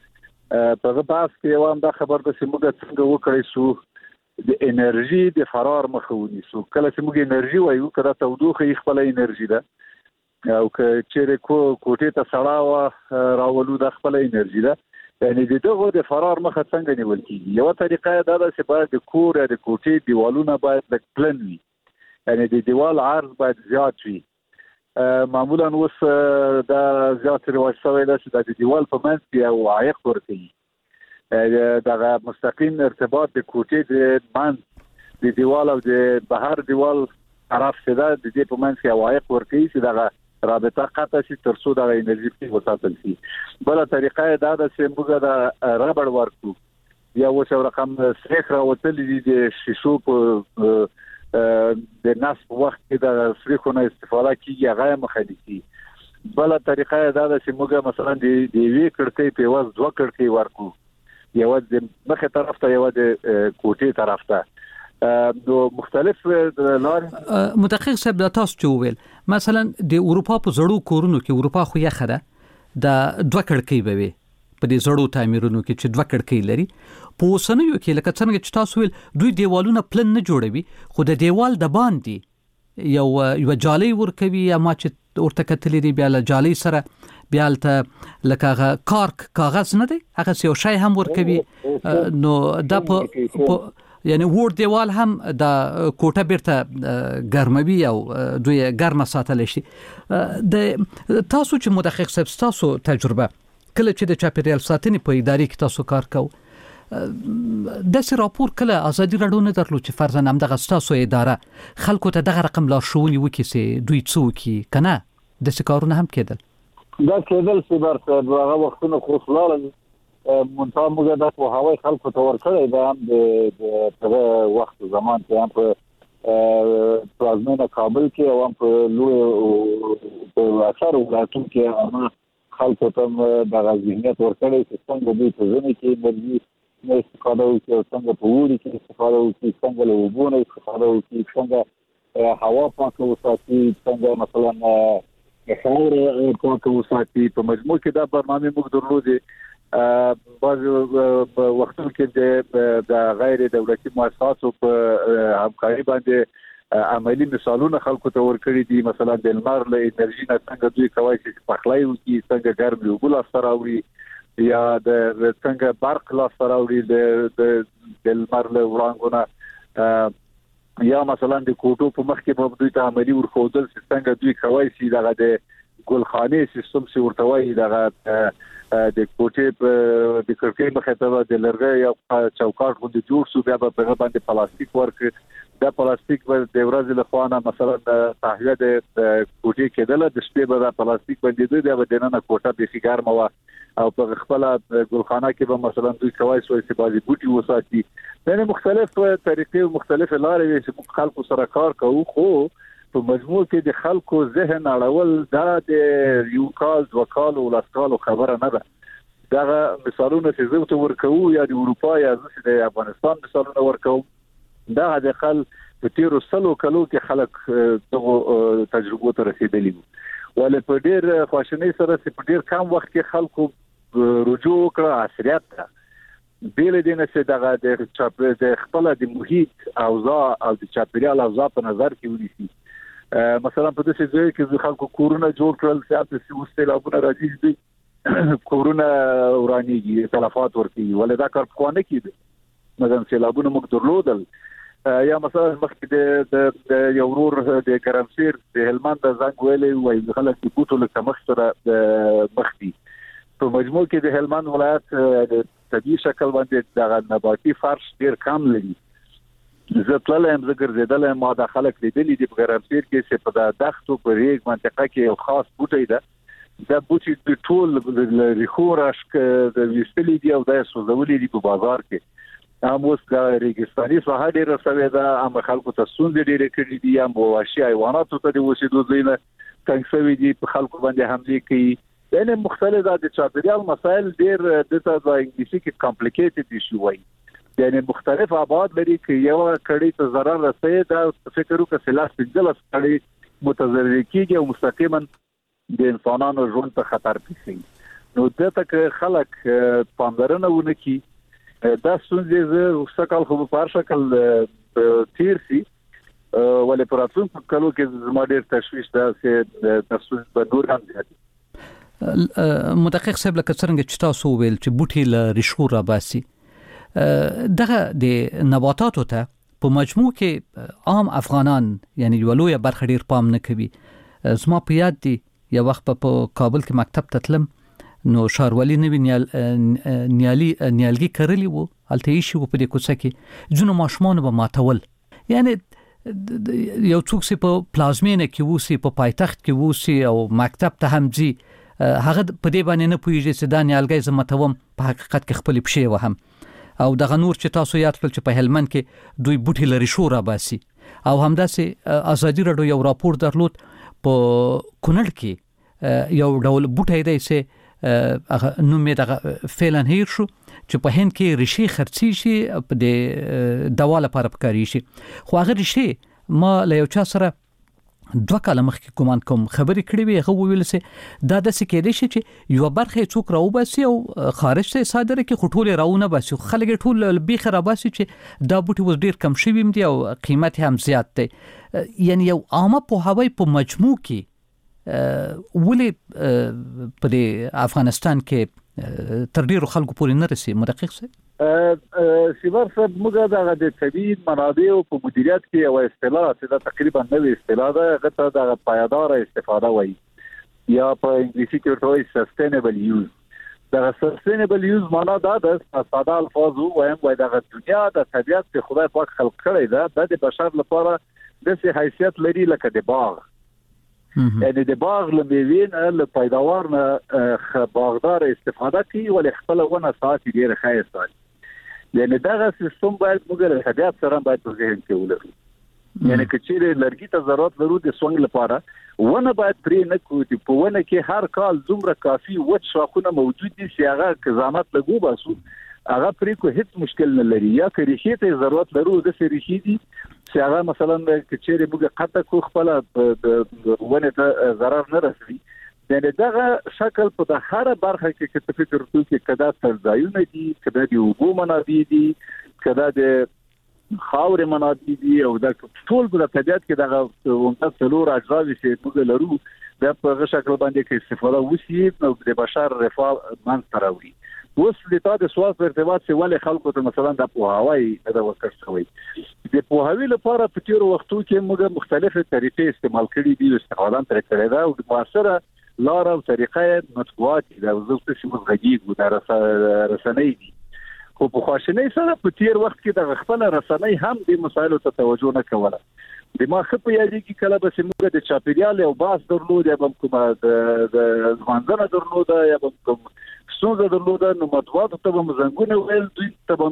په بحث کې یو هم دا خبر ده چې موږ څنګه وکړی سو د انرژي د فرار مخه ونیسو کله چې موږ انرژي وایو کله تودوخه خپل انرژي ده او که چیرې کو کوټې ته سړاوه راولو د خپل انرژي ده یعنی د دغه د فرار مخه څنګه نیول کیږي یو طریقه دا ده چې باید د کور یا د کوټې دیوالونه باید د پلن وي یعنی د دیوال عرض باید زیات وي معمولا اوس دا زیات رواج شوی دی چې د دیوال په منځ کې یو عایق ورکوي دغه مستقیم ارتباط د کوټې د منځ د دیوال او د بهر دیوال طرف څخه د دې په منځ کې یو عایق ورکوي چې دغه رابطه قطع شي تر څو د انرژي په وساتل شي بل طریقه دا ده چې موږ د ربړ ورکو یا وڅ رقم سریخ راوتل دي د شیشو په د ناس په وخت کې د سریخونو استفاده کیږي هغه مخالفي بل طریقه دا ده چې موږ مثلا د وی کړکۍ په واز دوه کړکۍ ورکو یو د مخه طرف ته یو د کوټې طرف ته نو مختلف لار متخصص صاحب د تاسو چوول مثلا د اروپا په زړو کورونو کې اروپا خو یې خره د دوه کړکۍ به وي په دې زړو تعمیرونو کې چې دوه کړکۍ لري په اوسنیو کې لکه څنګه چې تاسو ویل دوی دیوالونه پلن نه جوړوي خو د دیوال د باندې یو یو جالي ورکوي یا ما چې ورته کتلې دی بیا له جالي سره بیا ته لکه کارک کاغذ نه دی هغه یو شی هم ورکوي نو دا په یعنی ور دیوال هم د کوټه بیرته ګرموي او دوی ګرمه ساتل شي د تاسو چې مدقق تاسو تجربه کله چې د چاپیریال ساتنې په ادارې کې تاسو کار کوو د سی راپور کله ازادي راډیو نه درلو چې فرضاً هم دغه تاسو اداره خلکو ته دغه رقم لارښوونې وکړي چې دوی څه وکړي کنه د سی کارونه هم کېدل دا کېدل چې برته هغه وختونه خو خلل منتها موږ د په هواي خلکو ته ورکړی دا هم د په وخت زمان کې هم په پلازمینه کابل کې او هم په لوی په اثر ولایتونو کې هم خلکو ته د ذهنیت ورکړی چې څنګه دوی په ځینې کې انرژي نه استفاده وکړي او څنګه په وړي کې استفاده وکړي څنګه له اوبو نه استفاده وکړي څنګه هوا پاکه وساتي څنګه مثلا خاور پاکه وساتي په مجموع کې دا برنامه موږ درلودې بعض وختونو کې د غیر دولتي مؤسساتو په همکاري باندې عملی مثالونه خلکو ته ورکړي دي مثلا د لمر له انرژي نه څنګه دوی کوي چې پخلای وکړي څنګه ګرمي وګول سره وي یا د څنګه برق لا سراوړي د د لمر له وړانګونه یا مثلا د کوټو په مخ کې په دوی ته عملی ورخودل څنګه دوی کوي چې دغه د ګلخانه سیستم سی ورته وایي دغه د کوټې په د کړکۍ مخه ته د لرګي یا چوکاټ غوندي جوړ شو بیا په باندې پلاستیک ورک دا پلاستیک په د ورځې له خوانه مثلا د تهیه د کوټې کېدل د شپې به د پلاستیک باندې د بدننه کوټه به ګرمه وا او په خپل ګلخانه کې به مثلا دوی کوي چې بازي بوټي وساتي د مختلف طریقې او مختلف لارې چې خلکو سره کار کوي خو په مجموع کې د خلکو ذهن اړول دا د یو کال وکال او لاسکال خبره نه ده دا مثالونه چې زه ته ورکو یا د اروپا یا د افغانستان مثالونه ورکو دا د خل په تیرو سلو کلو کې خلک دغه تجربو ته رسیدلی ول په ډیر خوشنۍ سره په ډیر کم وخت کې خلکو رجوع کړ عصریت ته بیل دینه چې دغه د چاپ د خپل د محیط اوضاع او د چاپیریال اوضاع په نظر کې ونیسي مثلا په دې ځای کې خلکو کورونه جوړ کړل چې اوس سیلابونه راځي دي کورونه ورانیږي تلفات ورکي ولدا کار کوونه کیږي مثلا سیلابونه موږ درلودل یا مثلا مخکې د د یو ورور د کرمسیر د هلمند د زنګ ویلې وای خلک د بوټو له کمښت سره مخ دي په مجموع کې د هلمند ولایت د طبيعي شکل باندې د نباتي فرش ډیر کم لري زه تلم زه ګرځیدل ما د خلک لیدلې د کرمسیر کې چې په د دښتو په ریګ منطقه کې یو خاص بوټی ده دا بوټي د ټول ریخورش د ویستلې دی او د سوزولې دی په بازار کې اموس د ریګستاني ساحه ډیره سوي ده ام خلکو ته سوند ډیره کړي دي ام واشي حیوانات ته د وسیدو زینه څنګه سوي دي په خلکو باندې حمله کوي یعنی مختلف د چاپیریال مسایل ډیر د تاسو انګلیسي کې کمپلیکیټډ شي وای یعنی مختلف آباد لري کې یو کړي ته ضرر رسي دا فکر وکړه سلاس پنځلس کړي متضرر کیږي او مستقیما د انسانانو ژوند ته خطر پیښي نو دته کې خلک پاملرنه ونه کی دا څنګه زه وسکل خو په هر شکل تیر سي ولې پراتون په کلو کې زما ډیر تشويش ده چې تاسو په دور هم دي مدقق صاحب لکه څنګه چې تاسو ویل چې بوټي له ریشو را باسي دغه د نباتاتو ته په مجموع کې عام افغانان یعنی یولوی برخه ډیر پام نه کوي زما په یاد دي یو وخت په کابل کې مکتب ته تلم نو شاروالي نوی نیال نیالي نیالګي کړلی وو الته شي په دې کوڅه کې جنو ماشومان به ماتول یعنی یو څوک چې په پلازمینه کې ووسی په پایتخت کې ووسی او مکتب ته هم ځي هغه په دې باندې نه پوهیږي چې دا نیالګي زمتوم په حقیقت کې خپل پښې وهم او دغه نور چې تاسو یاد کړل چې په هلمند کې دوی بوټي لري شو را باسي او همداسې ازادي رادیو یو راپور درلود په کونړ کې یو ډول بوټي دی چې نو مې دغه فعلن هیر شو چې په هند کې ریشي خرڅي شي په د دوا لپاره پکاري شي خو هغه ریشي ما له یو چا سره دوه کاله مخکې کوم کوم خبرې کړې وي هغه ویل چې دا د سکیدې شي چې یو برخه څوک راو باسي او خارج ته صادره کې خټول راونه باسي خلک ټول به خراباسي چې دا بوټي وز ډیر کم شوی دي او قیمت هم زیات دی یعنی یو عامه په هوای په مجموع کې ولې په افغانستان کې تر ډیرو خلکو پورې نه رسي مدقق څه سیبر صاحب موږ دغه د طبيعي منابع په مدیریت کې یو اصطلاح چې دا تقریبا نوې اصطلاح ده هغه د پایدار استفاده وایي یا په انګلیسي کې ورته وایي سستینبل یوز دا سستینبل یوز معنا دا د ساده الفاظ وایم وایي د دنیا د طبيعت چې خدای پاک خلق کړی دا د بشر لپاره د سي حیثیت لري لکه د باغ یعنی د باغ له میوې نه له پیداوار نه باغدار استفاده کوي ولې خپل ونه ساتي ډیره ښه ساتي یعنی دغه سیستم باید موږ له طبيعت سره باید په ذهن کې ولرو یعنی کچېره لرګي ته ضرورت لرو د سونګ لپاره ونه باید پرې نه کوي په ونه کې هر کال دومره کافي وچ شاخونه موجود دي چې هغه قضاوت لګو باسو هغه پرې کو هیڅ مشکل نه لري یا که ریښې ته ضرورت لرو د ریښې دي چې هغه مثلا کچېره موږ قطه کو خپل ونه ته ضرر نه رسوي یعنی دغه شکل په د هر برخه کې چې فکر وکړو چې کدا ترځایونه دي کدا د اوبو منابع دي کدا د خاورې منابع دي او د ټول په طبيعت کې دغه ومته څلور اجزا چې موږ لرو د په شکل باندې کې استفاده وشي نو د بشر رفاه منځ راوړي اوس د تا د سوال په ارتباط سره ولې خلکو ته مثلا د پوهاوی نه د وکړ شوی د پوهاوی لپاره په تیر وختو کې موږ مختلفه طریقې استعمال کړې دي استفاده ترې کړې ده او د معاصره لار او طریقې مطبوعات د وزارت چې مزغږي د رسنۍ دي خو په خواشنۍ سره په تیر وخت کې د خپل رسنۍ هم د مسایلو ته توجه نه کوله د ما خپل یادی کې کله به موږ د چاپیریال او باس درلود یا کومه د ځوانانو درلود یا کوم څنګه درلود نو مطبوعات ته به زنګونه ویل دوی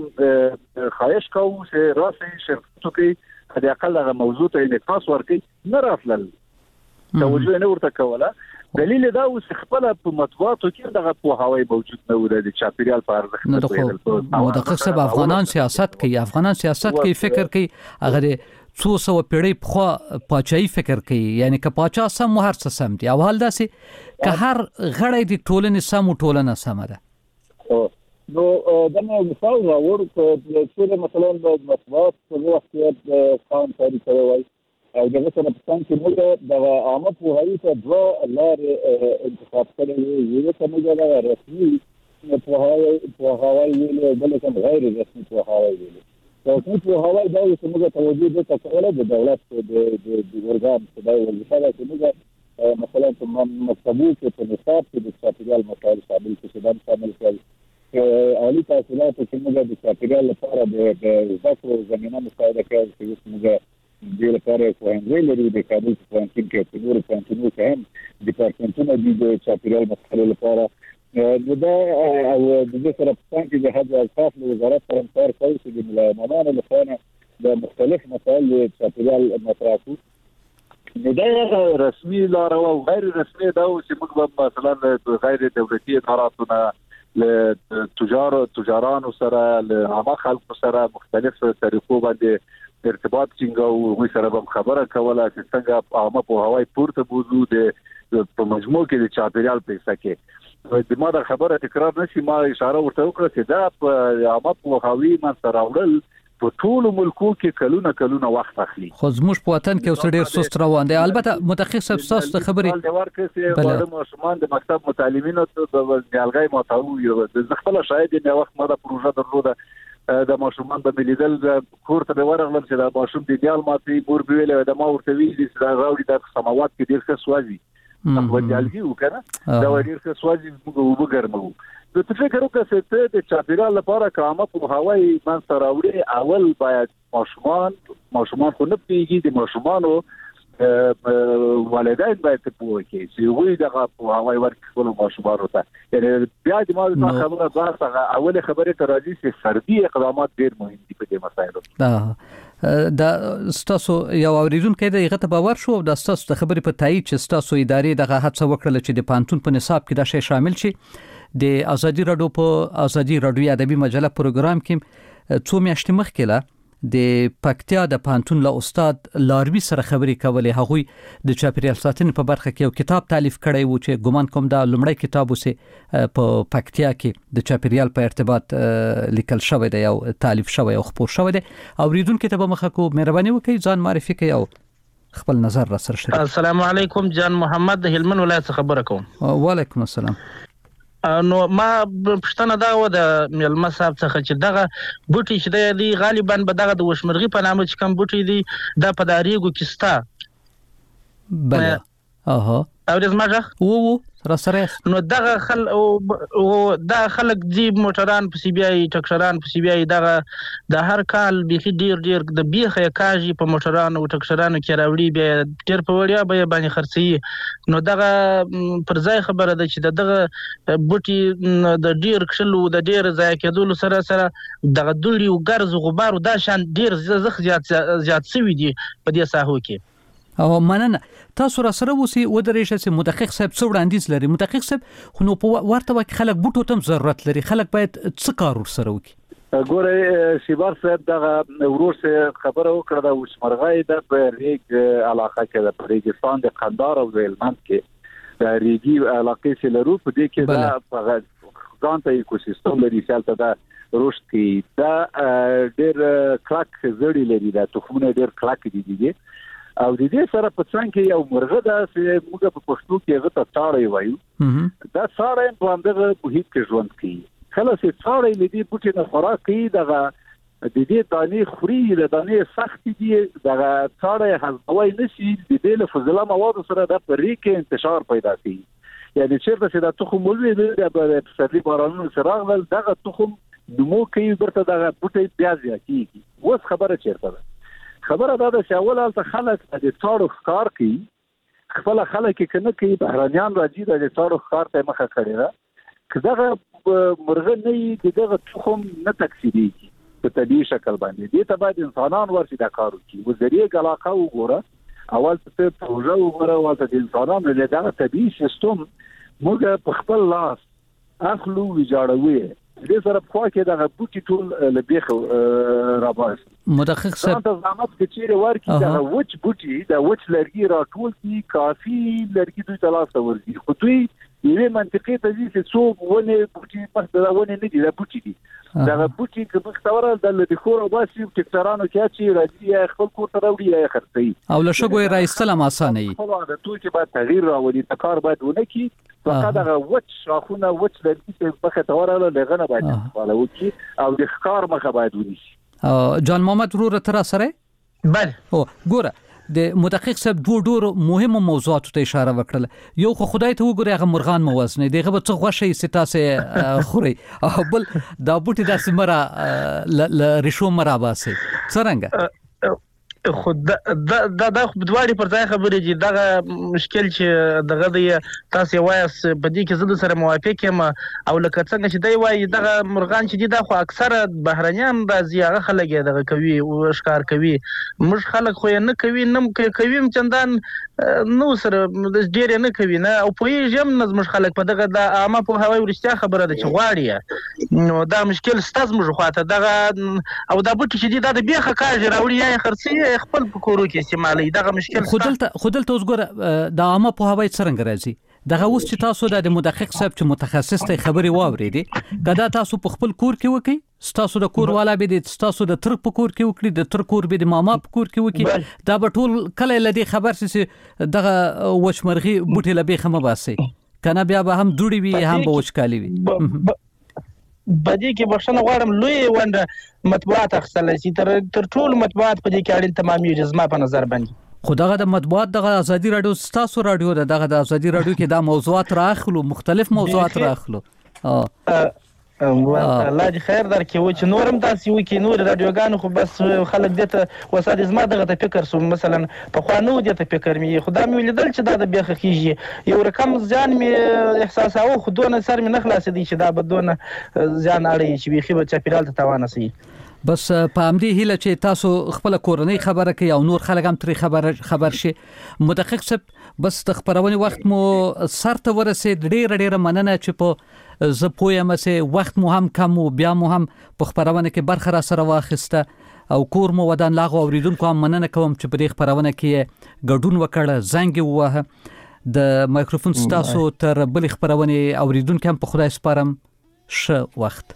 ته خواهش کوو چې راسي شرکتو کې د اقل هغه موضوع ته انعکاس ورکړي نه راتلل توجه نه ورته کوله دلیل دا اوس خپل په مطبوعاتو کې دغه پوهاوی موجود نه و د چاپیریال په ارزښت نو د قصب افغانان سیاست کوي افغانان سیاست کوي فکر کوي هغه څو سو پیړۍ په پاچای فکر کوي یعنی که پاچا سم هر څه سم دی او حال داسې که هر غړی د ټولنې سم ټولنه سم ده نو دا نو مثال راوړ چې مثلا د مطبوعات په وخت کې قانون تاریخ کوي او دغه څه په څنګه کې موږ د عامه پوهاوی ته دوه لارې انتخاب کړې یو څه موږ د رسمي پوهاوی پوهاوی ویل بل کوم غیر رسمي پوهاوی ویل او په هوای دا چې موږ توجه د تکوله د دولت د د ورغام په دای وظیفه ده چې موږ مثلا په مکتبو کې په نصاب کې د چاپیریال مسایل شامل کړي دا شامل کړي عالی تحصیلات کې موږ د چاپیریال لپاره د ذکر زمينه مساعده کوي چې موږ د لپاره کوهنځي لري د کابل په پوهنتون کې په نور پوهنتونونو کې هم ډپارټمنټونه د چاپیریال مسایل لپاره دا او د دې سره په څنګه کې د حج اوقاف له وزارت سره کار کوي چې د ملایمانو لپاره د مختلف مسایل چاپیریال مطرح کوي نو دا رسمي لار او غیر رسمي دا چې موږ مثلا غیر دولتي اداراتونه له تجار تجارانو سره له عامه خلکو سره مختلف طریقو باندې ارتباط څنګه او سره به خبره کوله چې څنګه عامه پوهاوی پورته بوزو د په مجموع کې د چاپیریال په څیر کې د ما د خبره تکرار نشي ما اشاره ورته وکړه چې دا په عامه پوهاوی من سره راوړل په ټول ملکو کې کلونه کلونه وخت اخلي خو زموږ په وطن کې اوس ډېر سست روان دی البته متخصص تاسو ته خبرې د ورکه د ماشومان د مکتب متعلمینو ته د نیالګای ماتاو یو د خپل شاید نه وخت ما د پروژه درلوده د ماشومان د ملیدل کور ته ورغلم چې د ماشوم د نیال ماتي مور ویل د ما ورته ویل چې دا راوړي د سماوات کې ډېر ښه سوازي په ځالګي وکړه دا ډېر ښه سوازي موږ وګرمو د فکر وکړه چې د چاپیریال لپاره کومه پوهاوی من سره وړي اول باید ماشومان ماشومان خو نه پیږي د ماشومانو والدین باید په وکی چې وی دغه پوهاوی ورکړي ماشومانو ته یعنی بیا د ما خبره دا اول خبره ته راځي چې فردي اقدامات ډېر مهم دي په دې مسایلو دا ستاسو یو اوریدونکو د هغه ته باور شو د ستاسو د خبرې په تایید چې ستاسو ادارې دغه هڅه وکړه چې د پانتون په نصاب کې دا شی شامل شي د ازادي رادیو په ازادي رادیو ادبي مجله پروګرام کې څو میاشتې مخکې لا د پکتیا د پانتون له استاد لاروی سره خبرې کولې هغه د چاپیریال ساتنې په برخه کې یو کتاب تالیف کړی و چې ګومان کوم دا لومړی کتاب وسه په پکتیا کې د چاپیریال په ارتباط لیکل شوی دی او تالیف شوی او خپور شوی دی اوریدونکو ته به مخه کو مهرباني وکړئ ځان معرفي کړئ او خپل نظر را سره شریک. السلام علیکم جان محمد د هلمند ولایت خبره کوم. وعلیکم السلام. نو ما پښتنه دا و د ملما صاحب څخه چې دغه بوټي چې دی غالبا به دغه د وشمرغي په نامه چې کوم بوټي دی د پداریګو کیستا بله اها او د زماجه وو را سره نو دغه خل او دا خلک دی موټران په سی بي اي ټکشران په سی بي اي دغه د هر کال بيخي ډیر ډیر د بیخه کاږي په موټران او ټکشرانو کې راوړي به ډیر په وړیا به باندې خرڅي نو دغه پر ځای خبره ده چې دغه بوټي د ډیر کښلو د ډیر ځای کېدل سره سره دغه دړي او ګرز غبار دا شان ډیر زخ زیات زیات سوي دي په دې ساحو کې او مننه تاسو را سره وسی و درېشه چې مدقق صاحب څو وړاندیز لري مدقق صاحب خو نو په ورته وخت خلک بوټو تم ضرورت لري خلک باید څه کار ورسره وکړي ګوره شیبار صاحب دغه ورور سره خبره وکړه د وشمرغای د ریګ علاقه کې د ریګستان د قندار او هلمند کې د ریګي علاقې سره لرو په دې کې دا ځان ته ایکوسیستم لري چې دا رشد کوي دا ډېر کلک زړی لري دا تخمونه ډېر کلک دي دي او د دې سره په څنګه کې یو مرغه دا چې موږ په پښتو کې هغه ته تاړې وایو دا ساره په اندغه په هیڅ کې ژوند کوي خلاص څاړې لدی بوټي نه خوراک کوي دغه د دې دانې خوري له دانې سخت دي دغه څاړې هضموي نشي د دې له فضله مواد سره د پرې انتشار پیدا کوي یعنی چیرته چې د تخم ولوي د پسرلي بارانونو سره راغلل دغه تخم نمو کوي برته دغه بوټي بیا زیاتیږي اوس خبره چیرته ده خبره دا ده چې اول حالت خلک د څاړو ښکار کوي خپل خلک کنه کوي بهرانيان راځي د څاړو ښکار ته مخه کړی ده کله مرغه نه دغه تخم نه تکثیریږي په طبيعي شکل باندې دې ته باید انسانان ورسي د کارو کې وزریه علاقه وګوره اول څه پروژه وګوره او د انسانانو له دغه طبيعي سیستم موږ په خپل لاس اخلو ویجاړوي دې سره په خوا کې دغه بوټي ټول لبيخ راباس مدقق صاحب دا زحمت کې چیرې ورکی دا وچ بوټي دا وچ لرګي راټول کی کافي لرګي دوی تلاش ورزي خو دوی یوه منطقي ته دي چې څو ونه بوټي په دا ونه نه دي دا بوټي دي دا بوټي که مختوره د لدخور او باسي ټکټرانو کې چې راځي خپل کور ته راوړي یا خرڅي او له شګوي راځل ما اسانه وي خو دا توګه به تغییر راوړي تکار باید ونه کی فقط دا وچ شاخونه وچ لرګي چې په خطر لغنه باید فعال وکي او د ښکار مخه باید ونیسي جان محمد ورور تر سره بله او ګوره د مدقق صاحب دوه ډور مهمه موضوعات ته اشاره وکړه یو خو خدای ته وګوري هغه مرغان موازنه دغه به څه غوښه ستاسه خوري او بل دا بوټي د سمره ل رشو مراباسي څنګه خود دا دا د بدواري پر ځای خبرې دي دغه مشکل چې دغه د تاسو وایس په دې کې زده سره موافق یم او لکه څنګه چې دی وایي دغه مرغان چې دي دا خو اکثره بهرنیان راځي هغه خلک دغه کوي او ښکار کوي موږ خلک خو نه کوي نه کوي چندان نو سره ډیر نه کوي نه او په یې هم نظم خلک په دغه د عامه په هوای ورستیا خبره ده چې غواړي نو دا مشکل ستاسو موږ خواته دغه او دا بوټي چې دي دا د بیخه کاږي راوړي یا خرڅي خپل په کورو کې استعمالي دغه مشکل خودلته خودلته اوس ګوره د عامه په هوای څنګه راځي دغه اوس چې تاسو د مدقق صاحب چې متخصص ته خبري واورېدي کدا تاسو په خپل کور کې وکي تاسو د کور والا به د تاسو د تر په کور کې وکړي د تر کور به د ماما په کور کې وکي دا به ټول کله لدی خبر سي دغه وشمرغي بوټي لبي خمه باسي کنه بیا به هم دوړي وي هم به وشکالي وي بدی کې بخښنه غواړم لوی ونده مطبوعات اخستل شي تر تر ټول مطبوعات په دې کې اړین تمامي زما په نظر باندې خو دغه د مطبوعات دغه ازادي رادیو ستاسو رادیو دغه د ازادي رادیو کې دا موضوعات راخلو مختلف موضوعات راخلو اه الله دې خیر درکړي و چې نورم تاسو وکي نور رادیوګانو خو بس خلک دته وساده زما دغه ته فکر سو مثلا په خوانو دته فکر می خدای مې لیدل چې دا د بیخ خيږي یو رقم ځان می احساس او خودونه سر می نخلاص دي چې دا بدونه ځان اړي چې بیخي به چاپیرال ته توانه سي بس په همدې هیله چې تاسو خپل کورنۍ خبره کوي او نور خلک هم ترې خبر خبر شي مدقق صاحب بس د خبرونې وخت مو سرته ورسید ډیر ډیر مننه چې په ز پویم سه وخت مو هم کم او بیا مو هم په خبرونه کې برخه را سره واخسته او کور مو ودان لاغو اوریدونکو هم مننه کوم چې په دې خبرونه کې ګډون وکړه زنګ ووهه د مایکروفون ستاسو تر بل خبرونه اوریدونکو هم په خدای سپارم ښه وخت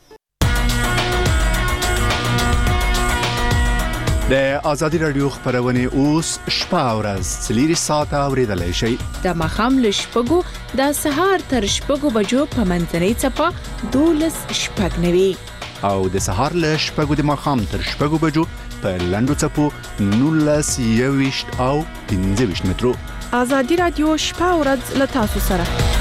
د ازادي رادیو خبرونه اوس شپه او ورځ څلور ساعته اوریدلای شئ د مخام لشپګو د سهار تر شپګو بجو په منځنۍ چپه دولس شپږ نوي او د سهار لشپګو د مخام تر شپګو بجو په لندو چپو نولس یويشت او پنځه ویشت مترو ازادي رادیو شپه او ورځ له تاسو سره